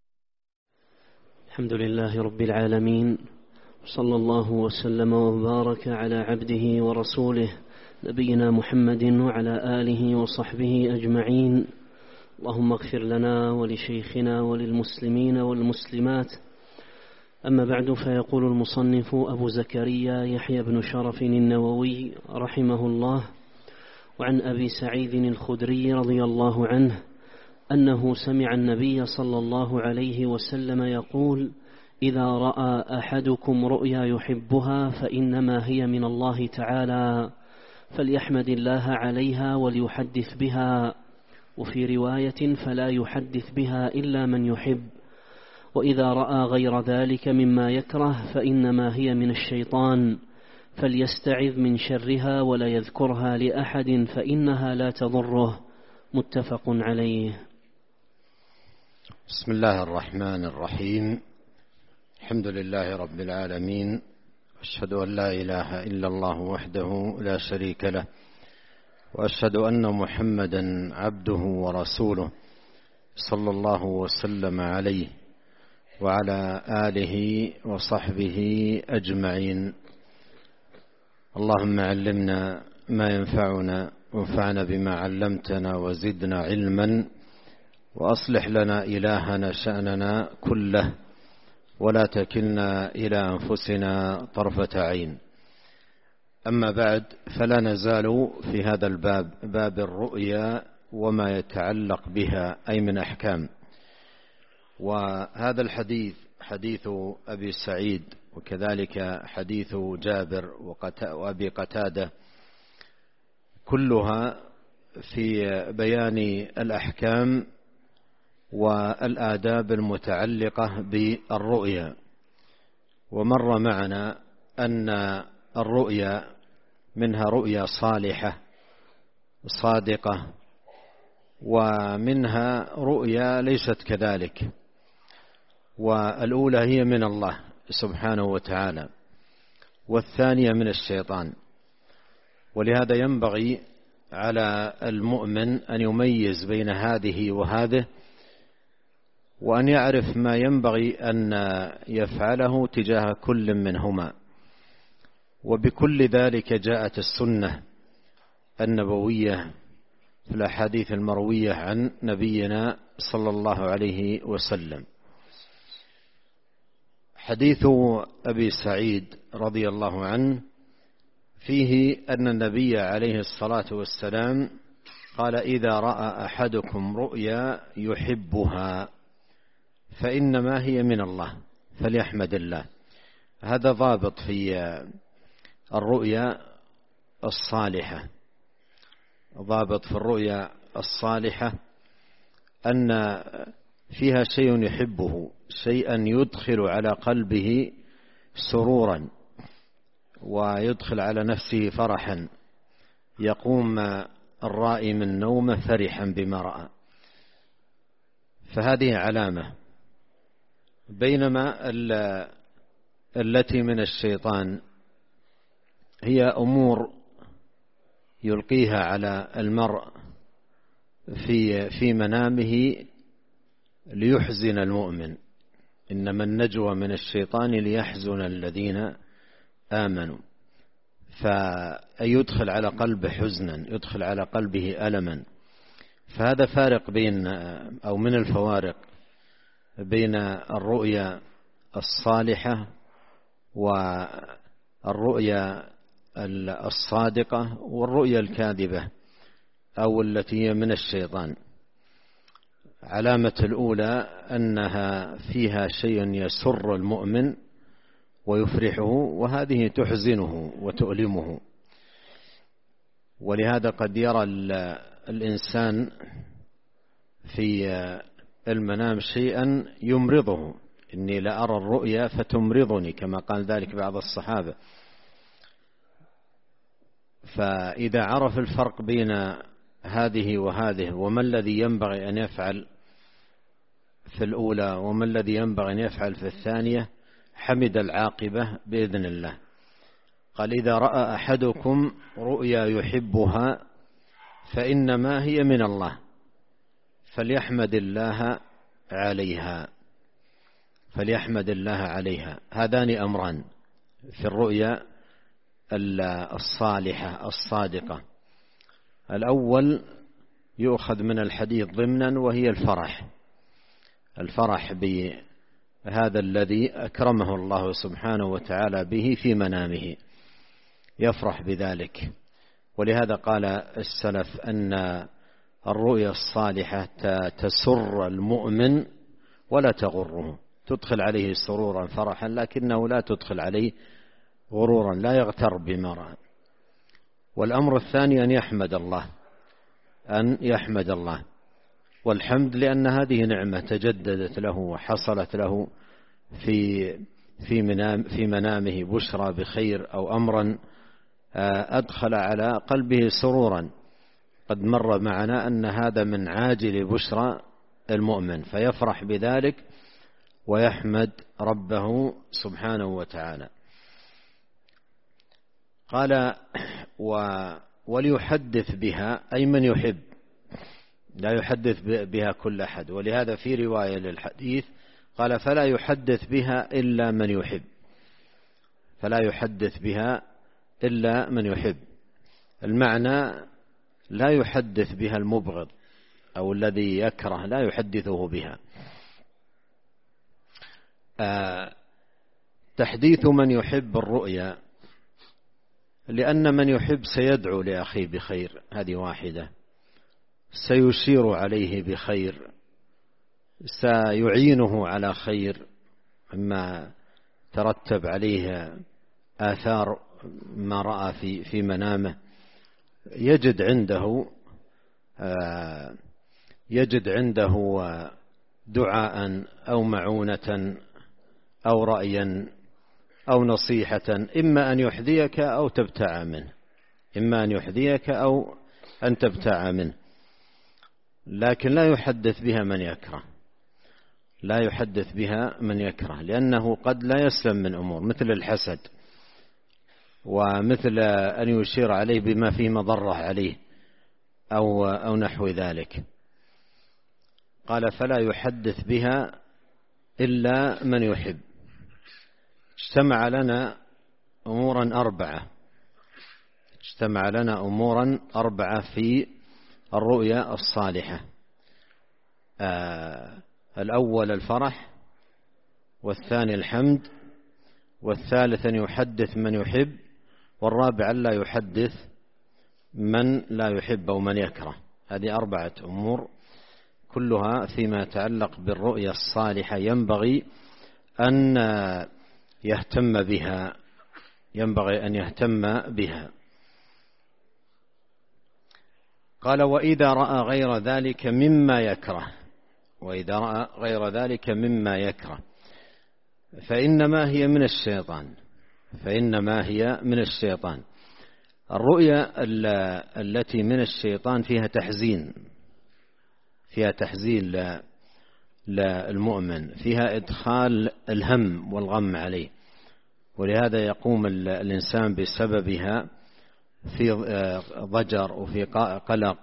الحمد لله رب العالمين، صلى الله وسلم وبارك على عبده ورسوله نبينا محمد وعلى آله وصحبه أجمعين. اللهم اغفر لنا ولشيخنا وللمسلمين والمسلمات. أما بعد، فيقول المصنف أبو زكريا يحيى بن شرف النووي رحمه الله: وعن أبي سعيد الخدري رضي الله عنه أنه سمع النبي صلى الله عليه وسلم يقول: إذا رأى أحدكم رؤيا يحبها فإنما هي من الله تعالى، فليحمد الله عليها وليحدث بها. وفي رواية: فلا يحدث بها إلا من يحب. وإذا رأى غير ذلك مما يكره فإنما هي من الشيطان، فليستعذ من شرها ولا يذكرها لأحد فإنها لا تضره. متفق عليه. بسم الله الرحمن الرحيم. الحمد لله رب العالمين، أشهد أن لا إله إلا الله وحده لا شريك له، وأشهد أن محمدا عبده ورسوله، صلى الله وسلم عليه وعلى آله وصحبه أجمعين. اللهم علمنا ما ينفعنا، وانفعنا بما علمتنا، وزدنا علما، وأصلح لنا إلهنا شأننا كله، ولا تكلنا إلى أنفسنا طرفة عين. أما بعد، فلا نزال في هذا الباب، باب الرؤيا وما يتعلق بها، أي من أحكام. وهذا الحديث حديث أبي سعيد، وكذلك حديث جابر وأبي قتادة، كلها في بيان الأحكام والآداب المتعلقة بالرؤيا. ومر معنا أن الرؤيا منها رؤيا صالحة صادقة، ومنها رؤيا ليست كذلك، والأولى هي من الله سبحانه وتعالى، والثانية من الشيطان. ولهذا ينبغي على المؤمن أن يميز بين هذه وهذه، وأن يعرف ما ينبغي أن يفعله تجاه كل منهما. وبكل ذلك جاءت السنة النبوية في الأحاديث المروية عن نبينا صلى الله عليه وسلم. حديث أبي سعيد رضي الله عنه فيه أن النبي عليه الصلاة والسلام قال: إذا رأى أحدكم رؤيا يحبها فإنما هي من الله فليحمد الله. هذا ضابط في الرؤيا الصالحة، ضابط في الرؤيا الصالحة أن فيها شيء يحبه، شيئا يدخل على قلبه سرورا ويدخل على نفسه فرحا، يقوم الرائي من نومه فرحا بما رأى. فهذه علامة. بينما التي من الشيطان هي أمور يلقيها على المرء في في منامه ليحزن المؤمن. إنما النجوى من الشيطان ليحزن الذين آمنوا، فيدخل على قلبه حزنا، يدخل على قلبه ألما. فهذا فارق بين أو من الفوارق بين الرؤيا الصالحة والرؤيا الصادقة والرؤيا الكاذبة أو التي هي من الشيطان. علامة الأولى أنها فيها شيء يسر المؤمن ويفرحه، وهذه تحزنه وتؤلمه. ولهذا قد يرى الإنسان في المنام شيئا يمرضه: إني لأرى الرؤيا فتمرضني، كما قال ذلك بعض الصحابة. فإذا عرف الفرق بين هذه وهذه، وما الذي ينبغي أن يفعل في الأولى وما الذي ينبغي أن يفعل في الثانية، حمد العاقبة بإذن الله. قال: إذا رأى أحدكم رؤيا يحبها فإنما هي من الله فليحمد الله عليها، فليحمد الله عليها. هذان أمران في الرؤيا الصالحة الصادقة. الأول يؤخذ من الحديث ضمنا، وهي الفرح، الفرح بهذا الذي أكرمه الله سبحانه وتعالى به في منامه، يفرح بذلك. ولهذا قال السلف أن الرؤيا الصالحة تسر المؤمن ولا تغره، تدخل عليه سرورا فرحا، لكنه لا تدخل عليه غرورا، لا يغتر بما رأى. والأمر الثاني أن يحمد الله، أن يحمد الله، والحمد لأن هذه نعمة تجددت له وحصلت له في في منام في منامه بشرى بخير أو أمرا أدخل على قلبه سرورا. قد مر معنا أن هذا من عاجل بشرى المؤمن، فيفرح بذلك ويحمد ربه سبحانه وتعالى. قال: وليحدث بها، أي من يحب، لا يحدث بها كل أحد. ولهذا في رواية للحديث قال: فلا يحدث بها إلا من يحب، فلا يحدث بها إلا من يحب. المعنى لا يحدث بها المبغض أو الذي يكره، لا يحدثه بها. آه تحديث من يحب الرؤيا، لأن من يحب سيدعو لأخيه بخير، هذه واحدة، سيشير عليه بخير، سيعينه على خير مما ترتب عليه آثار ما رأى في في منامه. يجد عنده يجد عنده دعاء أو معونة أو رأيا أو نصيحة، إما أن يحذيك أو تبتاع منه، إما أن يحذيك أو أن تبتاع منه، لكن لا يحدث بها من يكره، لا يحدث بها من يكره، لأنه قد لا يسلم من أمور مثل الحسد، ومثل أن يشير عليه بما فيه مضرة عليه أو, أو نحو ذلك. قال فلا يحدث بها إلا من يحب. اجتمع لنا أمورا أربعة اجتمع لنا أمورا أربعة في الرؤيا الصالحة. آه الأول الفرح، والثاني الحمد، والثالث أن يحدث من يحب، والرابع لا يحدث من لا يحب أو من يكره. هذه أربعة أمور كلها فيما يتعلق بالرؤيا الصالحة ينبغي أن يهتم بها ينبغي أن يهتم بها. قال وإذا رأى غير ذلك مما يكره وإذا رأى غير ذلك مما يكره فإنما هي من الشيطان فإنما هي من الشيطان. الرؤيا التي من الشيطان فيها تحزين فيها تحزين للمؤمن، فيها إدخال الهم والغم عليه، ولهذا يقوم الإنسان بسببها في ضجر وفي قلق،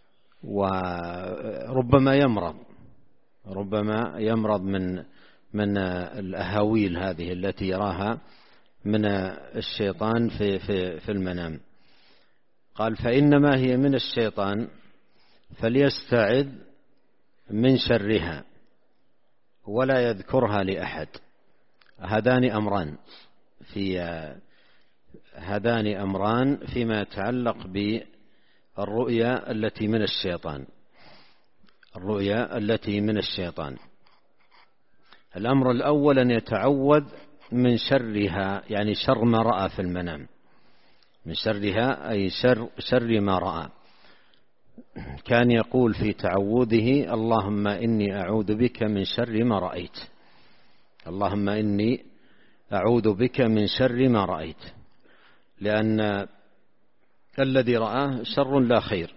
وربما يمرض ربما يمرض من من الأهاويل هذه التي يراها من الشيطان في في في المنام. قال فإنما هي من الشيطان فليستعذ من شرها ولا يذكرها لأحد. هذان أمران في هذان أمران فيما يتعلق بالرؤيا التي من الشيطان الرؤيا التي من الشيطان. الأمر الأول أن يتعوذ من شرها، يعني شر ما رأى في المنام، من شرها أي شر, شر ما رأى. كان يقول في تعوذه اللهم إني أعوذ بك من شر ما رأيت اللهم إني أعوذ بك من شر ما رأيت، لأن الذي رآه شر لا خير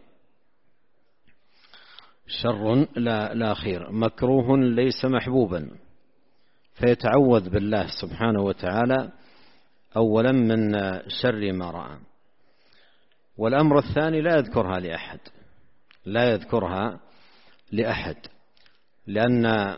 شر لا, لا خير مكروه ليس محبوبا، فيتعوذ بالله سبحانه وتعالى أولا من شر ما رأى. والأمر الثاني لا يذكرها لأحد لا يذكرها لأحد لأن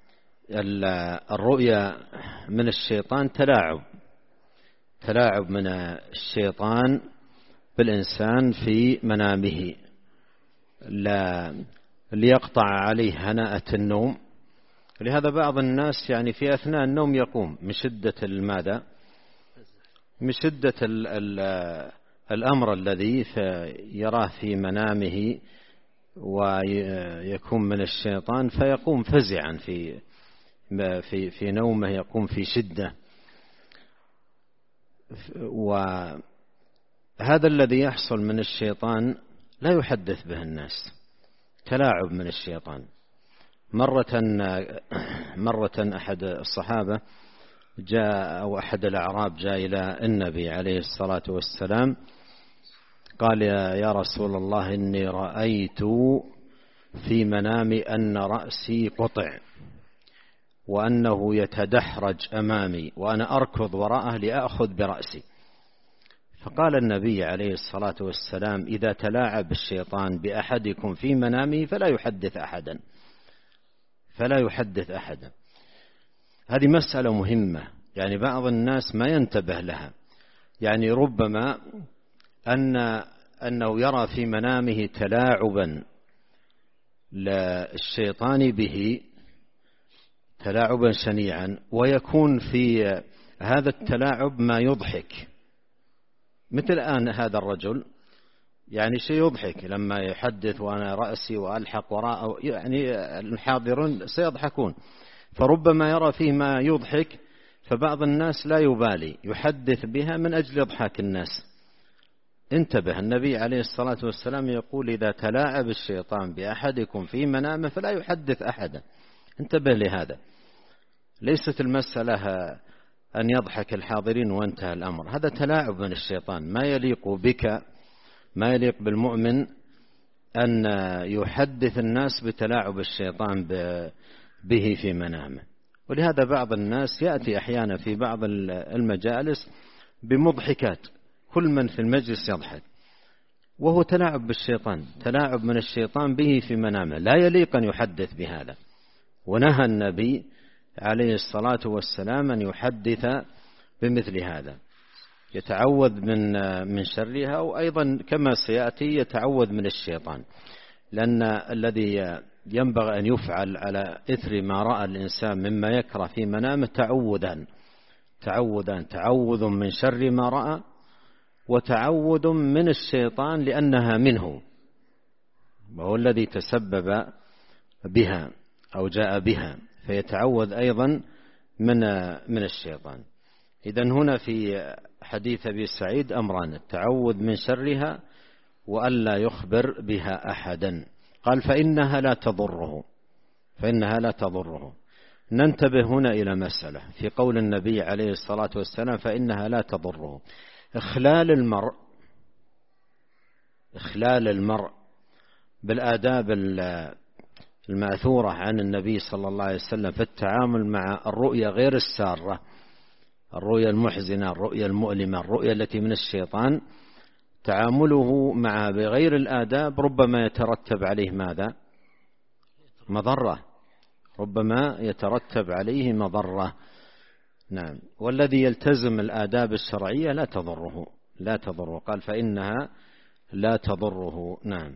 الرؤيا من الشيطان تلاعب تلاعب من الشيطان بالإنسان في منامه لا ليقطع عليه هناءة النوم. لهذا بعض الناس يعني في أثناء النوم يقوم من شدة الماذا من شدة ال ال الأمر الذي يراه في منامه ويكون من الشيطان، فيقوم فزعا في في في نومه، يقوم في شدة. وهذا الذي يحصل من الشيطان لا يحدث به الناس، تلاعب من الشيطان. مرة مرة أحد الصحابة جاء أو أحد الأعراب جاء إلى النبي عليه الصلاة والسلام قال يا رسول الله إني رأيت في منامي أن رأسي قطع وأنه يتدحرج أمامي وأنا أركض وراءه لأخذ برأسي. فقال النبي عليه الصلاة والسلام إذا تلاعب الشيطان بأحدكم في منامه فلا يحدث أحدا فلا يحدث أحدا. هذه مسألة مهمة، يعني بعض الناس ما ينتبه لها، يعني ربما أن أنه يرى في منامه تلاعبا للشيطان به تلاعبا شنيعا، ويكون في هذا التلاعب ما يضحك، مثل الآن هذا الرجل يعني شيء يضحك لما يحدث وأنا رأسي وألحق وراءه، يعني الحاضرون سيضحكون، فربما يرى فيه ما يضحك، فبعض الناس لا يبالي يحدث بها من أجل إضحاك الناس. انتبه، النبي عليه الصلاة والسلام يقول إذا تلاعب الشيطان بأحدكم في منامه فلا يحدث أحدا. انتبه لهذا، ليست المسألة أن يضحك الحاضرين وانتهى الأمر. هذا تلاعب من الشيطان، ما يليق بك، ما يليق بالمؤمن أن يحدث الناس بتلاعب الشيطان به في منامه. ولهذا بعض الناس يأتي أحيانا في بعض المجالس بمضحكات، كل من في المجلس يضحك، وهو تلاعب بالشيطان، تلاعب من الشيطان به في منامه، لا يليق أن يحدث بهذا. ونهى النبي عليه الصلاة والسلام أن يحدث بمثل هذا، يتعوذ من من شرها، وأيضا كما سيأتي يتعوذ من الشيطان، لأن الذي ينبغي أن يفعل على إثر ما رأى الإنسان مما يكره في منامه تعوذان تعوذان تعوذ من شر ما رأى، وتعوذ من الشيطان لأنها منه، وهو الذي تسبب بها أو جاء بها، فيتعوذ أيضا من من الشيطان. إذن هنا في حديث أبي سعيد أمران: التعوذ من شرها وألا يخبر بها أحدا. قال فإنها لا تضره، فإنها لا تضره. ننتبه هنا إلى مسألة في قول النبي عليه الصلاة والسلام فإنها لا تضره. إخلال المرء إخلال المرء بالآداب المأثورة عن النبي صلى الله عليه وسلم في التعامل مع الرؤيا غير السارة، الرؤيا المحزنة، الرؤيا المؤلمة، الرؤيا التي من الشيطان، تعامله معها بغير الآداب ربما يترتب عليه ماذا؟ مضرة، ربما يترتب عليه مضرة. نعم. والذي يلتزم الآداب الشرعية لا تضره، لا تضره. قال فإنها لا تضره. نعم.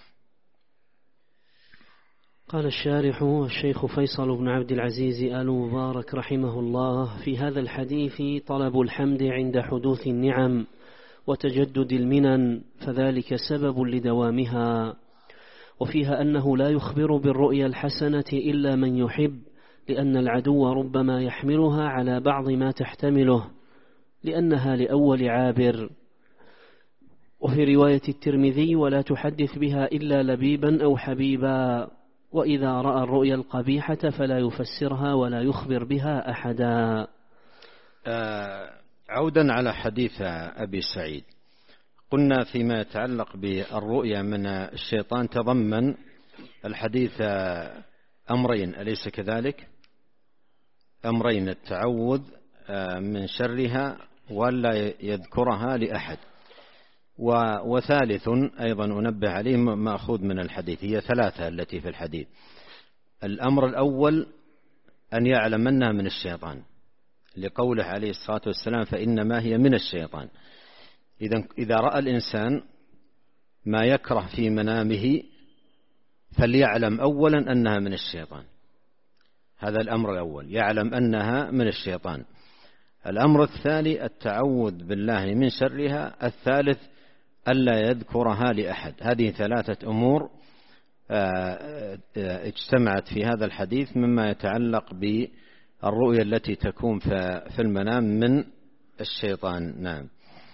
قال الشارح الشيخ فيصل بن عبد العزيز آل مبارك رحمه الله: في هذا الحديث طلب الحمد عند حدوث النعم وتجدد المنن، فذلك سبب لدوامها. وفيها أنه لا يخبر بالرؤيا الحسنة إلا من يحب، لأن العدو ربما يحملها على بعض ما تحتمله لأنها لأول عابر. وفي رواية الترمذي: ولا تحدث بها إلا لبيبا أو حبيبا، وإذا رأى الرؤيا القبيحة فلا يفسرها ولا يخبر بها أحدا. آه عودا على حديث أبي سعيد، قلنا فيما يتعلق بالرؤيا من الشيطان تضمن الحديث أمرين، أليس كذلك؟ أمرين: التعوذ من شرها ولا يذكرها لأحد، وثالث أيضا أنبه عليه مأخوذ من الحديث، هي ثلاثة التي في الحديث. الأمر الأول أن يعلم أنها من الشيطان، لقوله عليه الصلاة والسلام فإنما هي من الشيطان. إذا إذا رأى الإنسان ما يكره في منامه فليعلم أولا أنها من الشيطان، هذا الأمر الأول، يعلم أنها من الشيطان. الأمر الثاني التعوذ بالله من شرها. الثالث ألا يذكرها لأحد. هذه ثلاثة أمور اجتمعت في هذا الحديث مما يتعلق بالرؤيا التي تكون في المنام من الشيطان. نعم.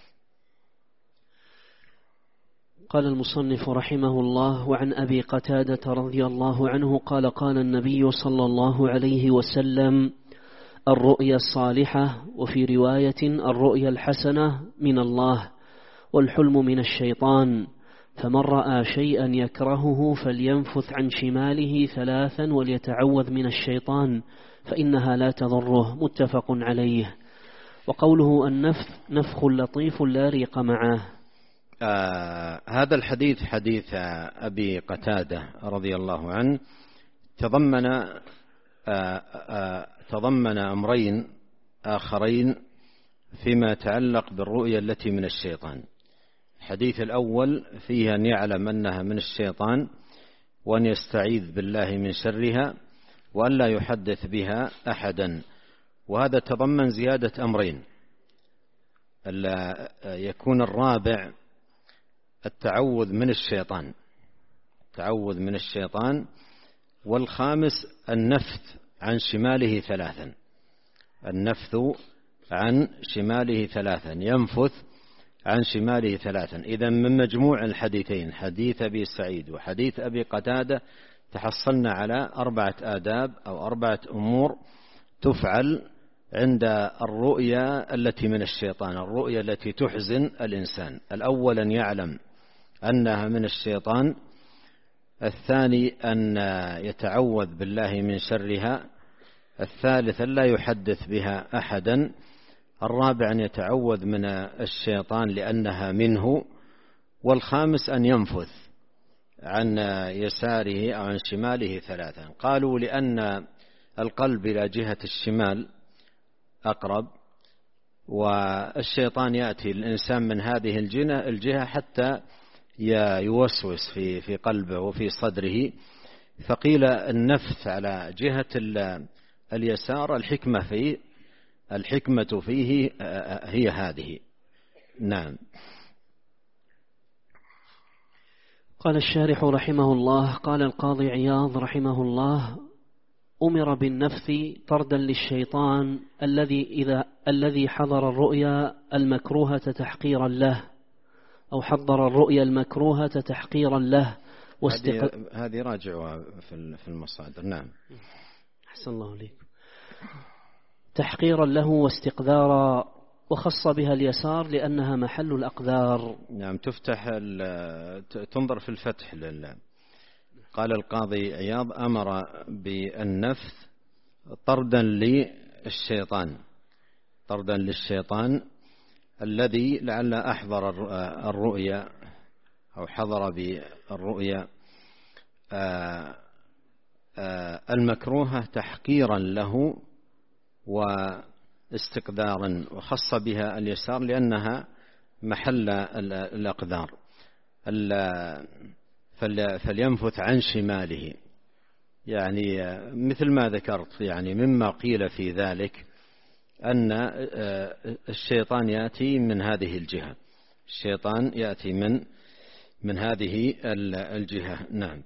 قال المصنف رحمه الله: وعن أبي قتادة رضي الله عنه قال: قال النبي صلى الله عليه وسلم: الرؤيا الصالحة، وفي رواية الرؤيا الحسنة، من الله، والحلم من الشيطان، فمن رأى شيئا يكرهه فلينفث عن شماله ثلاثا وليتعوذ من الشيطان فإنها لا تضره. متفق عليه. وقوله النفث نفخ لطيف لا ريق معه. آه هذا الحديث حديث أبي قتادة رضي الله عنه تضمن آه آه تضمن أمرين آخرين فيما يتعلق بالرؤيا التي من الشيطان. الحديث الأول فيه أن يعلم أنها من الشيطان، وأن يستعيذ بالله من شرها، وأن لا يحدث بها أحدا. وهذا تضمن زيادة أمرين: ألا يكون الرابع التعوذ من الشيطان، التعوذ من الشيطان، والخامس النفث عن شماله ثلاثا، النفث عن شماله ثلاثا، ينفث عن شماله ثلاثا. إذا من مجموع الحديثين، حديث أبي سعيد وحديث أبي قتادة، تحصلنا على أربعة آداب أو أربعة أمور تفعل عند الرؤيا التي من الشيطان، الرؤيا التي تحزن الإنسان. الأول أن يعلم أنها من الشيطان، الثاني أن يتعوذ بالله من شرها، الثالث أن لا يحدث بها أحدا، الرابع أن يتعوذ من الشيطان لأنها منه، والخامس أن ينفث عن يساره أو عن شماله ثلاثا. قالوا لأن القلب إلى جهة الشمال أقرب، والشيطان يأتي الإنسان من هذه الجهة حتى يوسوس في في قلبه وفي صدره، فقيل النفث على جهة اليسار الحكمة فيه الحكمة فيه هي هذه. نعم. قال الشارح رحمه الله: قال القاضي عياض رحمه الله: أمر بالنفث طردا للشيطان الذي إذا الذي حضر الرؤيا المكروهة تحقيرا له، أو حضر الرؤيا المكروهة تحقيرا له واستق... هذه راجعها في المصادر. نعم. أحسن الله عليك. تحقيرا له واستقذارا، وخص بها اليسار لأنها محل الأقذار. نعم. تفتح تنظر في الفتح لله. قال القاضي عياض: أمر بالنفث طردا للشيطان، طردا للشيطان الذي لعل أحضر الرؤيا أو حضر بالرؤيا المكروهة تحقيرا له واستقذارا، وخص بها اليسار لأنها محل الأقذار. فلينفث عن شماله، يعني مثل ما ذكرت، يعني مما قيل في ذلك أن الشيطان يأتي من هذه الجهة، الشيطان يأتي من من هذه الجهة. نعم.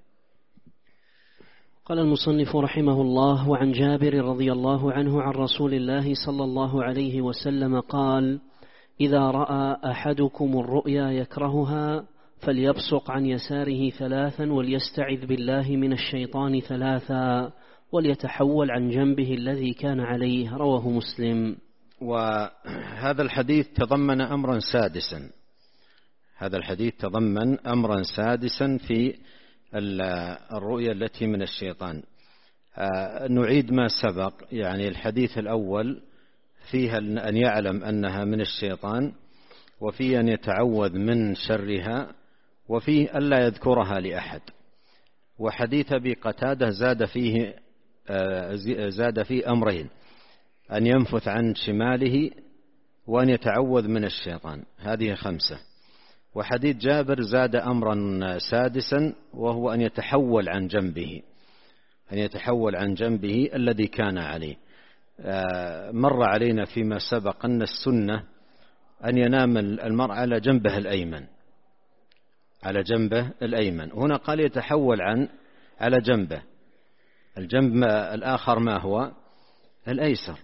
قال المصنف رحمه الله: وعن جابر رضي الله عنه عن رسول الله صلى الله عليه وسلم قال: إذا رأى أحدكم الرؤيا يكرهها فليبصق عن يساره ثلاثا وليستعذ بالله من الشيطان ثلاثا وليتحول عن جنبه الذي كان عليه. رواه مسلم. وهذا الحديث تضمن أمرا سادسا، هذا الحديث تضمن أمرا سادسا في الرؤيا التي من الشيطان. نعيد ما سبق، يعني الحديث الأول فيها أن يعلم أنها من الشيطان، وفيه أن يتعوذ من شرها، وفيه ألا يذكرها لأحد. وحديث أبي قتادة زاد فيه زاد فيه أمرين: أن ينفث عن شماله وأن يتعوذ من الشيطان، هذه خمسة. وحديث جابر زاد أمرا سادسا، وهو أن يتحول عن جنبه، أن يتحول عن جنبه الذي كان عليه. مر علينا فيما سبق أن السنة أن ينام المرء على جنبه الأيمن، على جنبه الأيمن. هنا قال يتحول عن على جنبه، الجنب الآخر ما هو؟ الأيسر.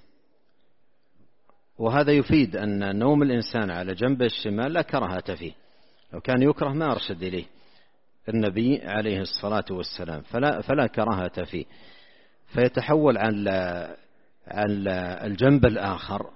وهذا يفيد أن نوم الإنسان على جنبه الشمال لا كراهة فيه، لو كان يكره ما أرشد إليه النبي عليه الصلاة والسلام، فلا, فلا كراهة فيه. فيتحول عن عن الجنب الآخر،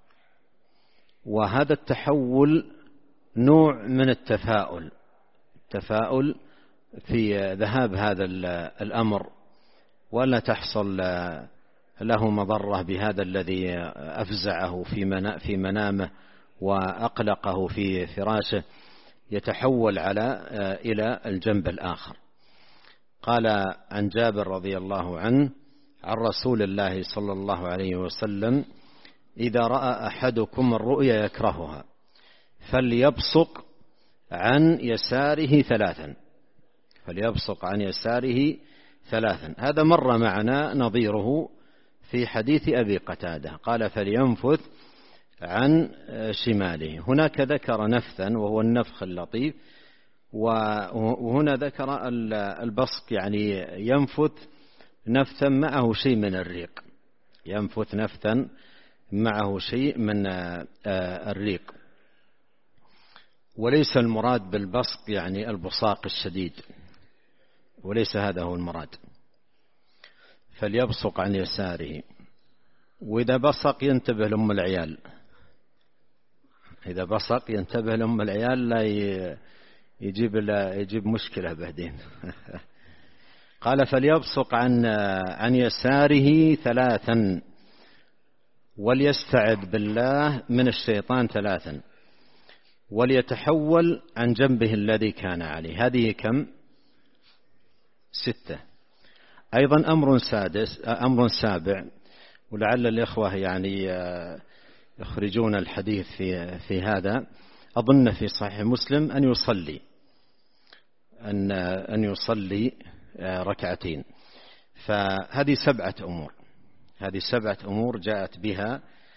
وهذا التحول نوع من التفاؤل، تفاؤل في ذهاب هذا الأمر، ولا تحصل له مضرة بهذا الذي أفزعه في منامه وأقلقه في فراشه، يتحول على إلى الجنب الآخر. قال عن جابر رضي الله عنه عن رسول الله صلى الله عليه وسلم: إذا رأى أحدكم الرؤيا يكرهها فليبصق عن يساره ثلاثا، فليبصق عن يساره ثلاثا. هذا مر معنا نظيره في حديث أبي قتادة، قال فلينفث عن شماله. هناك ذكر نفثا وهو النفخ اللطيف، وهنا ذكر البصق، يعني ينفث نفثا معه شيء من الريق، ينفث نفثا معه شيء من الريق. وليس المراد بالبصق يعني البصاق الشديد، وليس هذا هو المراد. فليبصق عن يساره. وإذا بصق ينتبه لأم العيال، إذا بصق ينتبه لأم العيال لا يجيب لا يجيب مشكلة بعدين. قال فليبصق عن عن يساره ثلاثا وليستعذ بالله من الشيطان ثلاثا وليتحول عن جنبه الذي كان عليه. هذه كم؟ ستة. أيضا أمر سادس أمر سابع، ولعل الإخوة يعني يخرجون الحديث في في هذا، أظن في صحيح مسلم، أن يصلي أن أن يصلي ركعتين. فهذه سبعة أمور، هذه سبعة أمور جاءت بها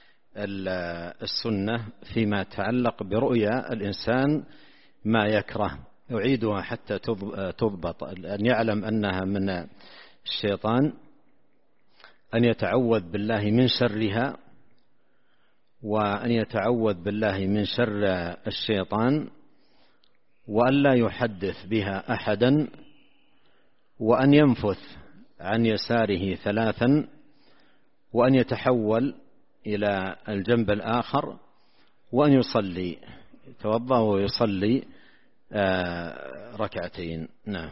السنة فيما يتعلق برؤيا الإنسان ما يكره. أعيدها حتى تضبط، أن يعلم أنها من الشيطان، أن يتعوذ بالله من شرها، وأن يتعوذ بالله من شر الشيطان، وأن لا يحدث بها أحدا، وأن ينفث عن يساره ثلاثا، وأن يتحول إلى الجنب الآخر، وأن يصلي يتوضأ ويصلي ركعتين. نعم.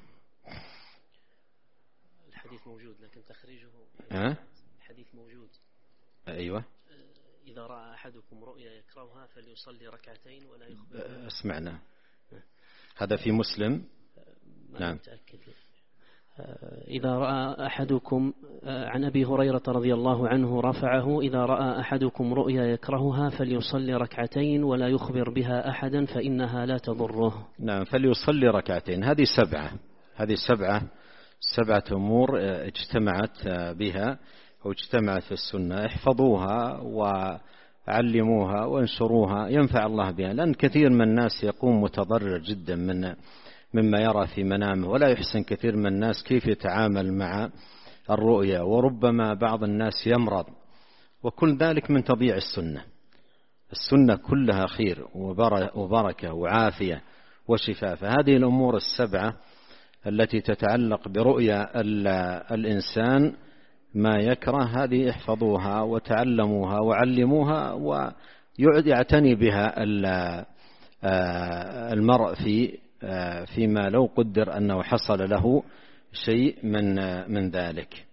الحديث موجود لكن تخريجه أه؟ الحديث موجود. أيوة. إذا رأى أحدكم رؤيا يكرهها فليصلي ركعتين ولا يخبر. اسمعنا، هذا في مسلم. نعم. متأكد. إذا رأى أحدكم، عن أبي هريرة رضي الله عنه رفعه: إذا رأى أحدكم رؤيا يكرهها فليصلي ركعتين ولا يخبر بها أحدا فإنها لا تضره. نعم، فليصلي ركعتين. هذه سبعة، هذه سبعة سبعة أمور اجتمعت بها أو اجتمعت في السنة. احفظوها وعلموها وانشروها، ينفع الله بها، لأن كثير من الناس يقوم متضرر جدا من مما يرى في منامه، ولا يحسن كثير من الناس كيف يتعامل مع الرؤيا، وربما بعض الناس يمرض، وكل ذلك من تضييع السنة. السنة كلها خير وبركة وعافية وشفاء. فهذه الأمور السبعة التي تتعلق برؤيا الإنسان ما يكره، هذه احفظوها وتعلموها وعلموها، ويعتني بها المرء في فيما لو قدر أنه حصل له شيء من من ذلك.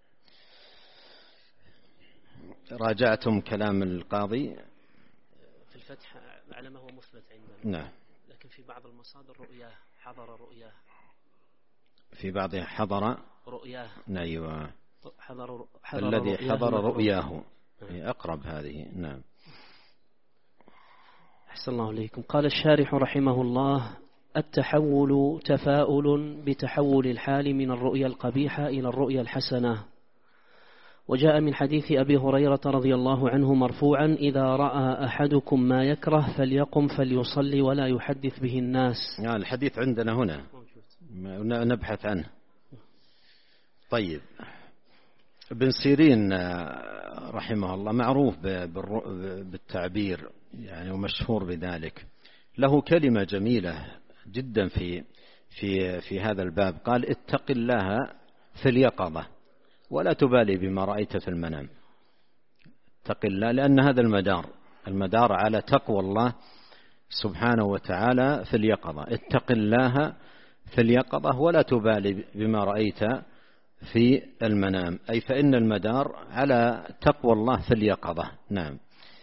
راجعتم كلام القاضي في الفتح على ما هو مثبت عندنا. نعم. لكن في بعض المصادر رؤياه، حضر رؤياه، في بعضها حضر رؤياه. أيوة. حضر حضر الذي رؤياه حضر رؤياه. رؤياه. أقرب هذه. نعم. أحسن الله إليكم. قال الشارح رحمه الله: التحول تفاؤل بتحول الحال من الرؤيا القبيحة إلى الرؤيا الحسنة. وجاء من حديث أبي هريرة رضي الله عنه مرفوعا: إذا رأى أحدكم ما يكره فليقم فليصلي ولا يحدث به الناس. يعني الحديث عندنا هنا نبحث عنه. طيب، ابن سيرين رحمه الله معروف بالتعبير يعني ومشهور بذلك، له كلمة جميلة جدا في في في هذا الباب. قال: اتق الله في اليقظة ولا تبالي بما رأيت في المنام. اتق الله، لأن هذا المدار المدار على تقوى الله سبحانه وتعالى في اليقظة. اتق الله في اليقظة ولا تبالي بما رأيت في المنام، أي فإن المدار على تقوى الله في اليقظة. نعم.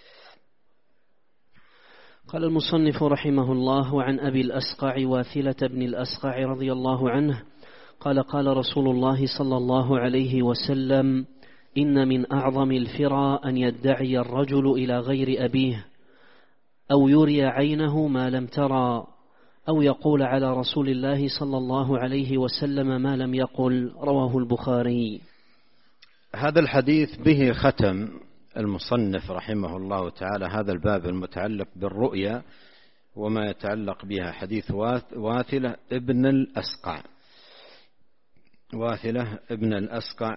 قال المصنف رحمه الله: وعن أبي الأسقع واثلة بن الأسقع رضي الله عنه قال: قال رسول الله صلى الله عليه وسلم: إن من أعظم الفرى أن يدعي الرجل إلى غير أبيه، أو يري عينه ما لم ترى، أو يقول على رسول الله صلى الله عليه وسلم ما لم يقل. رواه البخاري. هذا الحديث به ختم المصنف رحمه الله تعالى هذا الباب المتعلق بالرؤيا وما يتعلق بها. حديث واثلة ابن الأسقع. واثلة ابن الأسقع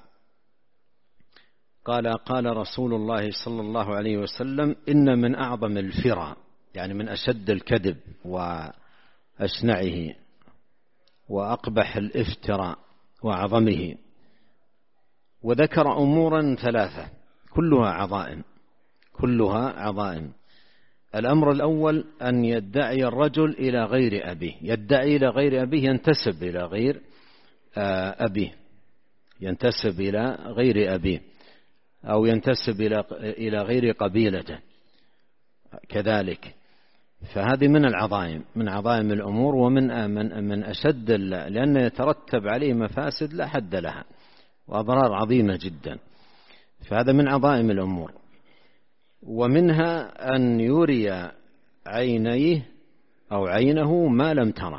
قال: قال رسول الله صلى الله عليه وسلم: إن من أعظم الفرى، يعني من أشد الكذب وأشنعه وأقبح الافتراء وأعظمه. وذكر أمورا ثلاثة كلها عظائم، كلها عظائم. الأمر الأول أن يدعي الرجل إلى غير أبيه، يدعي إلى غير أبيه، ينتسب إلى غير أبيه، ينتسب إلى غير أبيه، أو ينتسب إلى غير قبيلته كذلك. فهذه من العظائم، من عظائم الأمور، ومن من من أشد، لأن يترتب عليه مفاسد لا حد لها وأضرار عظيمة جدا. فهذا من عظائم الأمور. ومنها أن يري عينيه أو عينه ما لم ترى،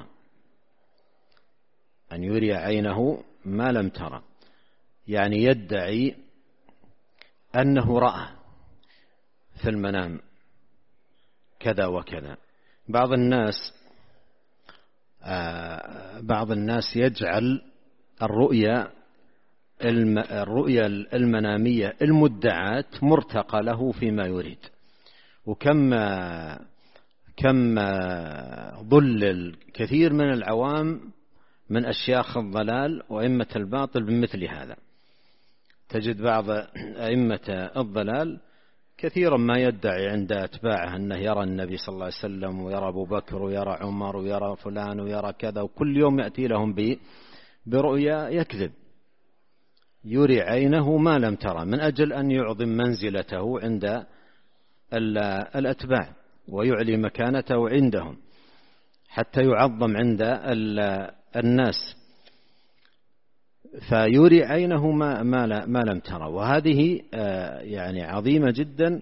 أن يري عينه ما لم ترى، يعني يدعي أنه رأى في المنام كذا وكذا. بعض الناس آه بعض الناس يجعل الرؤيا الرؤيا المنامية المدعاة مرتقى له فيما يريد. وكم كم ضلل كثير من العوام من أشياخ الضلال وأئمة الباطل بمثل هذا. تجد بعض أئمة الضلال كثيرا ما يدعي عند أتباعه أنه يرى النبي صلى الله عليه وسلم، ويرى أبو بكر، ويرى عمر، ويرى فلان، ويرى كذا، وكل يوم يأتي لهم برؤيا يكذب، يري عينه ما لم ترى، من أجل أن يعظم منزلته عند الأتباع ويعلي مكانته عندهم حتى يعظم عند الناس. فيري عينه ما, ما لم ترى، وهذه يعني عظيمة جدا.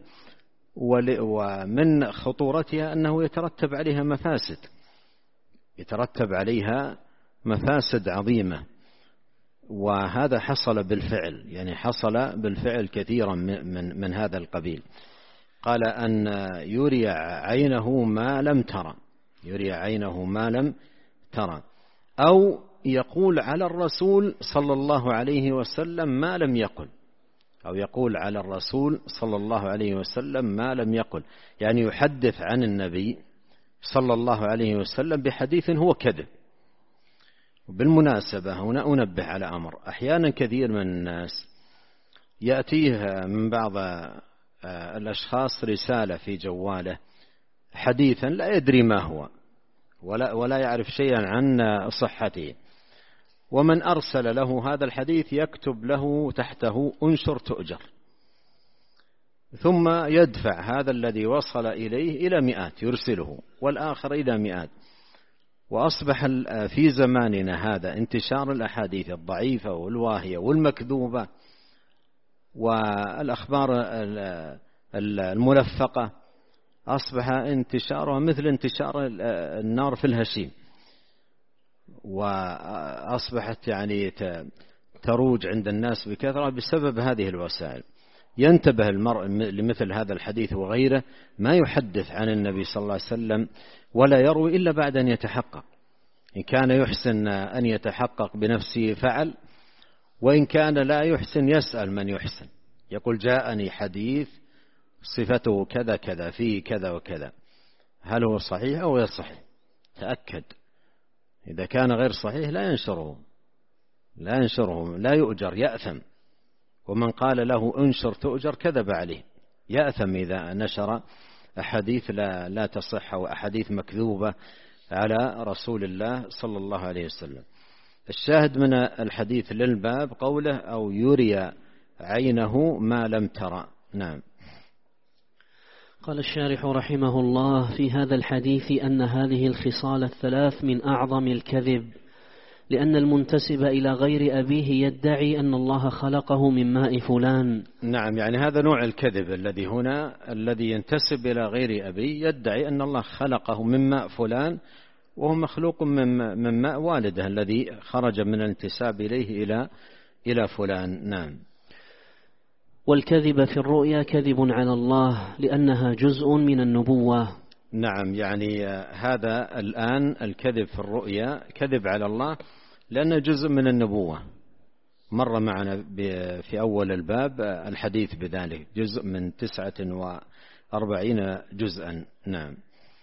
ومن خطورتها أنه يترتب عليها مفاسد، يترتب عليها مفاسد عظيمة. وهذا حصل بالفعل، يعني حصل بالفعل كثيرا من, من هذا القبيل. قال أن يري عينه ما لم ترى، يري عينه ما لم ترى، أو يقول على الرسول صلى الله عليه وسلم ما لم يقل، أو يقول على الرسول صلى الله عليه وسلم ما لم يقل، يعني يحدث عن النبي صلى الله عليه وسلم بحديث هو كذب. وبالمناسبة هنا أنبه على أمر، أحيانا كثير من الناس يأتيه من بعض الأشخاص رسالة في جواله حديثا لا يدري ما هو ولا, ولا يعرف شيئا عن صحته، ومن أرسل له هذا الحديث يكتب له تحته انشر تؤجر، ثم يدفع هذا الذي وصل إليه إلى مئات يرسله، والآخر إلى مئات. وأصبح في زماننا هذا انتشار الأحاديث الضعيفة والواهية والمكذوبة والأخبار الملفقة، أصبح انتشارها مثل انتشار النار في الهشيم، وأصبحت يعني تروج عند الناس بكثرة بسبب هذه الوسائل. ينتبه المرء لمثل هذا الحديث وغيره، ما يحدث عن النبي صلى الله عليه وسلم ولا يروي إلا بعد أن يتحقق. إن كان يحسن أن يتحقق بنفسه فعل، وإن كان لا يحسن يسأل من يحسن، يقول جاءني حديث صفته كذا كذا فيه كذا وكذا، هل هو صحيح أو غير صحيح؟ تأكد. إذا كان غير صحيح لا ينشره، لا ينشره، لا يؤجر، يأثم. ومن قال له انشر تؤجر كذب عليه، يأثم إذا نشر أحاديث لا, لا تصح، وأحاديث مكذوبة على رسول الله صلى الله عليه وسلم. الشاهد من الحديث للباب قوله أو يري عينه ما لم ترى. نعم. قال الشارح رحمه الله في هذا الحديث أن هذه الخصال الثلاث من أعظم الكذب، لأن المنتسب إلى غير أبيه يدعي أن الله خلقه من ماء فلان. نعم، يعني هذا نوع الكذب الذي هنا، الذي ينتسب إلى غير أبيه يدعي أن الله خلقه من ماء فلان، وهو مخلوق من ماء والده الذي خرج من الانتساب إليه إلى إلى فلان. نعم. والكذب في الرؤيا كذب على الله لأنها جزء من النبوة. نعم، يعني هذا الآن الكذب في الرؤيا كذب على الله لأنه جزء من النبوة، مر معنا في أول الباب الحديث بذلك، جزء من تسعة وأربعين جزءا. نعم.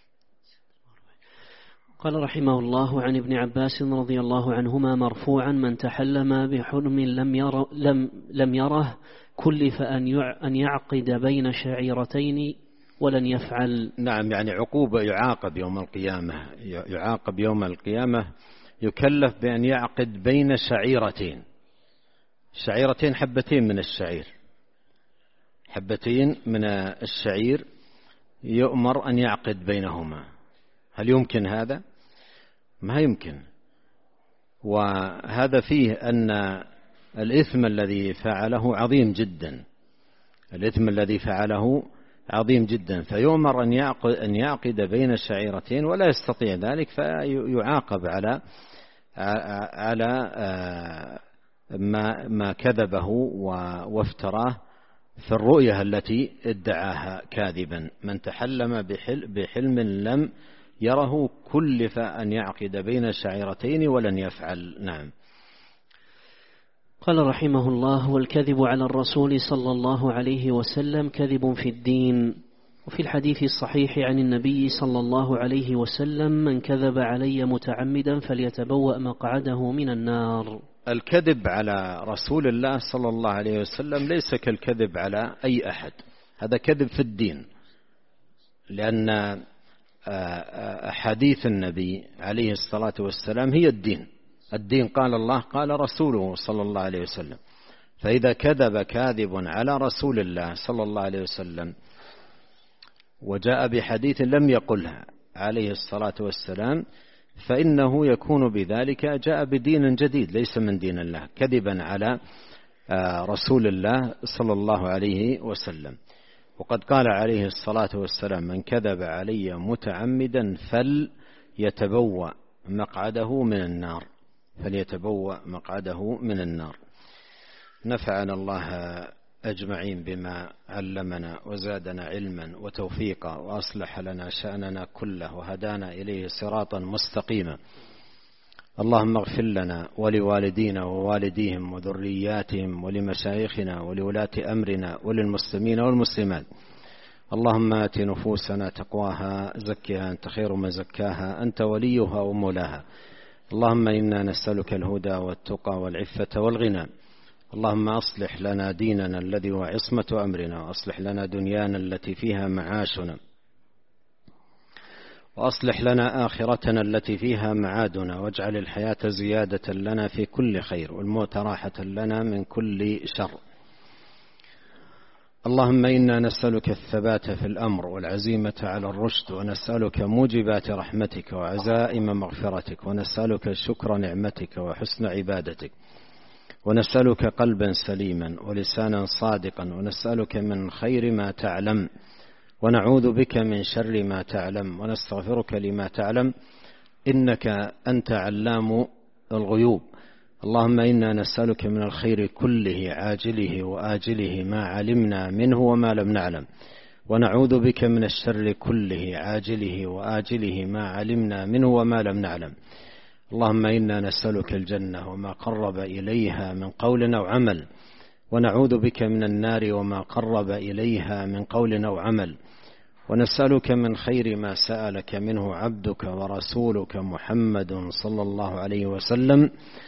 قال رحمه الله عن ابن عباس رضي الله عنهما مرفوعا: من تحلم بحلم لم, ير لم, لم يره كلف أن يعقد بين شعيرتين ولن يفعل. نعم، يعني عقوبة، يعاقب يوم القيامة، يعاقب يوم القيامة، يكلف بأن يعقد بين شعيرتين. شعيرتين حبتين من الشعير، حبتين من الشعير يؤمر أن يعقد بينهما. هل يمكن هذا؟ ما يمكن. وهذا فيه أن الإثم الذي فعله عظيم جدا، الإثم الذي فعله عظيم جدا، فيؤمر أن يعقد, أن يعقد بين الشعيرتين ولا يستطيع ذلك، فيعاقب على على ما ما كذبه وافتراه في الرؤية التي ادعاها كاذبا. من تحلم بحلم لم يره كلف أن يعقد بين الشعيرتين ولن يفعل. نعم. قال رحمه الله: والكذب على الرسول صلى الله عليه وسلم كذب في الدين. وفي الحديث الصحيح عن النبي صلى الله عليه وسلم: من كذب علي متعمدا فليتبوأ مقعده من النار. الكذب على رسول الله صلى الله عليه وسلم ليس كالكذب على أي أحد، هذا كذب في الدين، لأن أحاديث النبي عليه الصلاة والسلام هي الدين. الدين قال الله قال رسوله صلى الله عليه وسلم. فإذا كذب كاذب على رسول الله صلى الله عليه وسلم وجاء بحديث لم يقلها عليه الصلاة والسلام، فإنه يكون بذلك جاء بدين جديد ليس من دين الله، كذبا على رسول الله صلى الله عليه وسلم. وقد قال عليه الصلاة والسلام: من كذب علي متعمدا فليتبوأ مقعده من النار، فليتبوأ مقعده من النار. نفعنا الله أجمعين بما علمنا وزادنا علما وتوفيقا، وأصلح لنا شأننا كله، وهدانا إليه صراطا مستقيما. اللهم اغفر لنا ولوالدينا ووالديهم وذرياتهم ولمشايخنا ولولاة أمرنا وللمسلمين والمسلمات. اللهم آت نفوسنا تقواها، زكها أنت خير من زكاها، أنت وليها ومولاها. اللهم إنا نسألك الهدى والتقى والعفة والغنى. اللهم أصلح لنا ديننا الذي هو عصمة أمرنا، وأصلح لنا دنيانا التي فيها معاشنا، وأصلح لنا آخرتنا التي فيها معادنا، واجعل الحياة زيادة لنا في كل خير، والموت راحة لنا من كل شر. اللهم إنا نسألك الثبات في الأمر والعزيمة على الرشد، ونسألك موجبات رحمتك وعزائم مغفرتك، ونسألك شكر نعمتك وحسن عبادتك، ونسألك قلبا سليما ولسانا صادقا، ونسألك من خير ما تعلم، ونعوذ بك من شر ما تعلم، ونستغفرك لما تعلم، إنك أنت علام الغيوب. اللهم إنا نسألك من الخير كله عاجله وآجله ما علمنا منه وما لم نعلم، ونعوذ بك من الشر كله عاجله وآجله ما علمنا منه وما لم نعلم. اللهم إنا نسألك الجنة وما قرب إليها من قول أو عمل، ونعوذ بك من النار وما قرب إليها من قول أو عمل، ونسألك من خير ما سألك منه عبدك ورسولك محمد صلى الله عليه وسلم،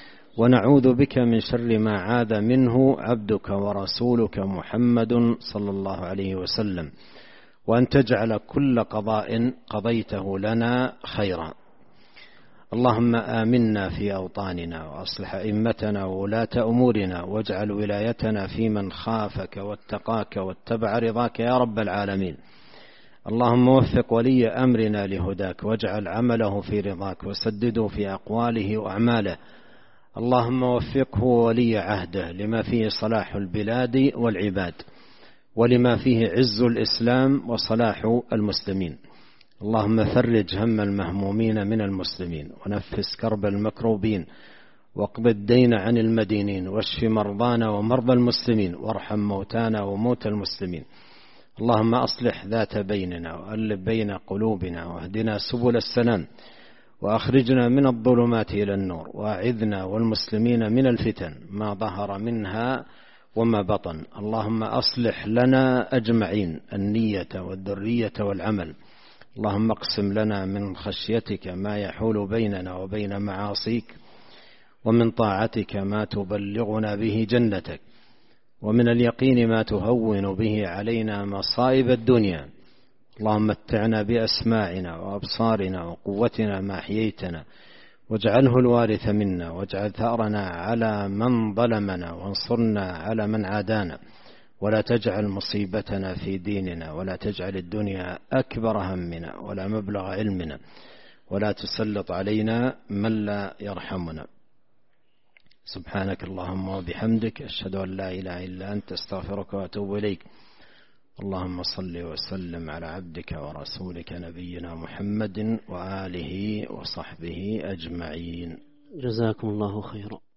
ونعوذ بك من شر ما عاذ منه عبدك ورسولك محمد صلى الله عليه وسلم، وأن تجعل كل قضاء قضيته لنا خيرا. اللهم آمنا في أوطاننا، وأصلح أئمتنا وولاة أمورنا، واجعل ولايتنا في من خافك واتقاك واتبع رضاك يا رب العالمين. اللهم وفق ولي أمرنا لهداك، واجعل عمله في رضاك، وسدده في أقواله وأعماله. اللهم وفقه ولي عهده لما فيه صلاح البلاد والعباد، ولما فيه عز الإسلام وصلاح المسلمين. اللهم فرج هم المهمومين من المسلمين، ونفس كرب المكروبين، واقض الدين عن المدينين، واشف مرضانا ومرضى المسلمين، وارحم موتانا وموتى المسلمين. اللهم أصلح ذات بيننا، وألف بين قلوبنا، واهدنا سبل السلام، وأخرجنا من الظلمات إلى النور، وأعذنا والمسلمين من الفتن ما ظهر منها وما بطن. اللهم أصلح لنا أجمعين النية والذرية والعمل. اللهم اقسم لنا من خشيتك ما يحول بيننا وبين معاصيك، ومن طاعتك ما تبلغنا به جنتك، ومن اليقين ما تهون به علينا مصائب الدنيا. اللهم متعنا بأسماعنا وأبصارنا وقوتنا ما أحييتنا، واجعله الوارث منا، واجعل ثأرنا على من ظلمنا، وانصرنا على من عادانا، ولا تجعل مصيبتنا في ديننا، ولا تجعل الدنيا أكبر همنا ولا مبلغ علمنا، ولا تسلط علينا من لا يرحمنا. سبحانك اللهم وبحمدك، أشهد أن لا إله إلا أنت، استغفرك وأتوب إليك. اللهم صل وسلم على عبدك ورسولك نبينا محمد وآله وصحبه أجمعين. جزاكم الله خيرا.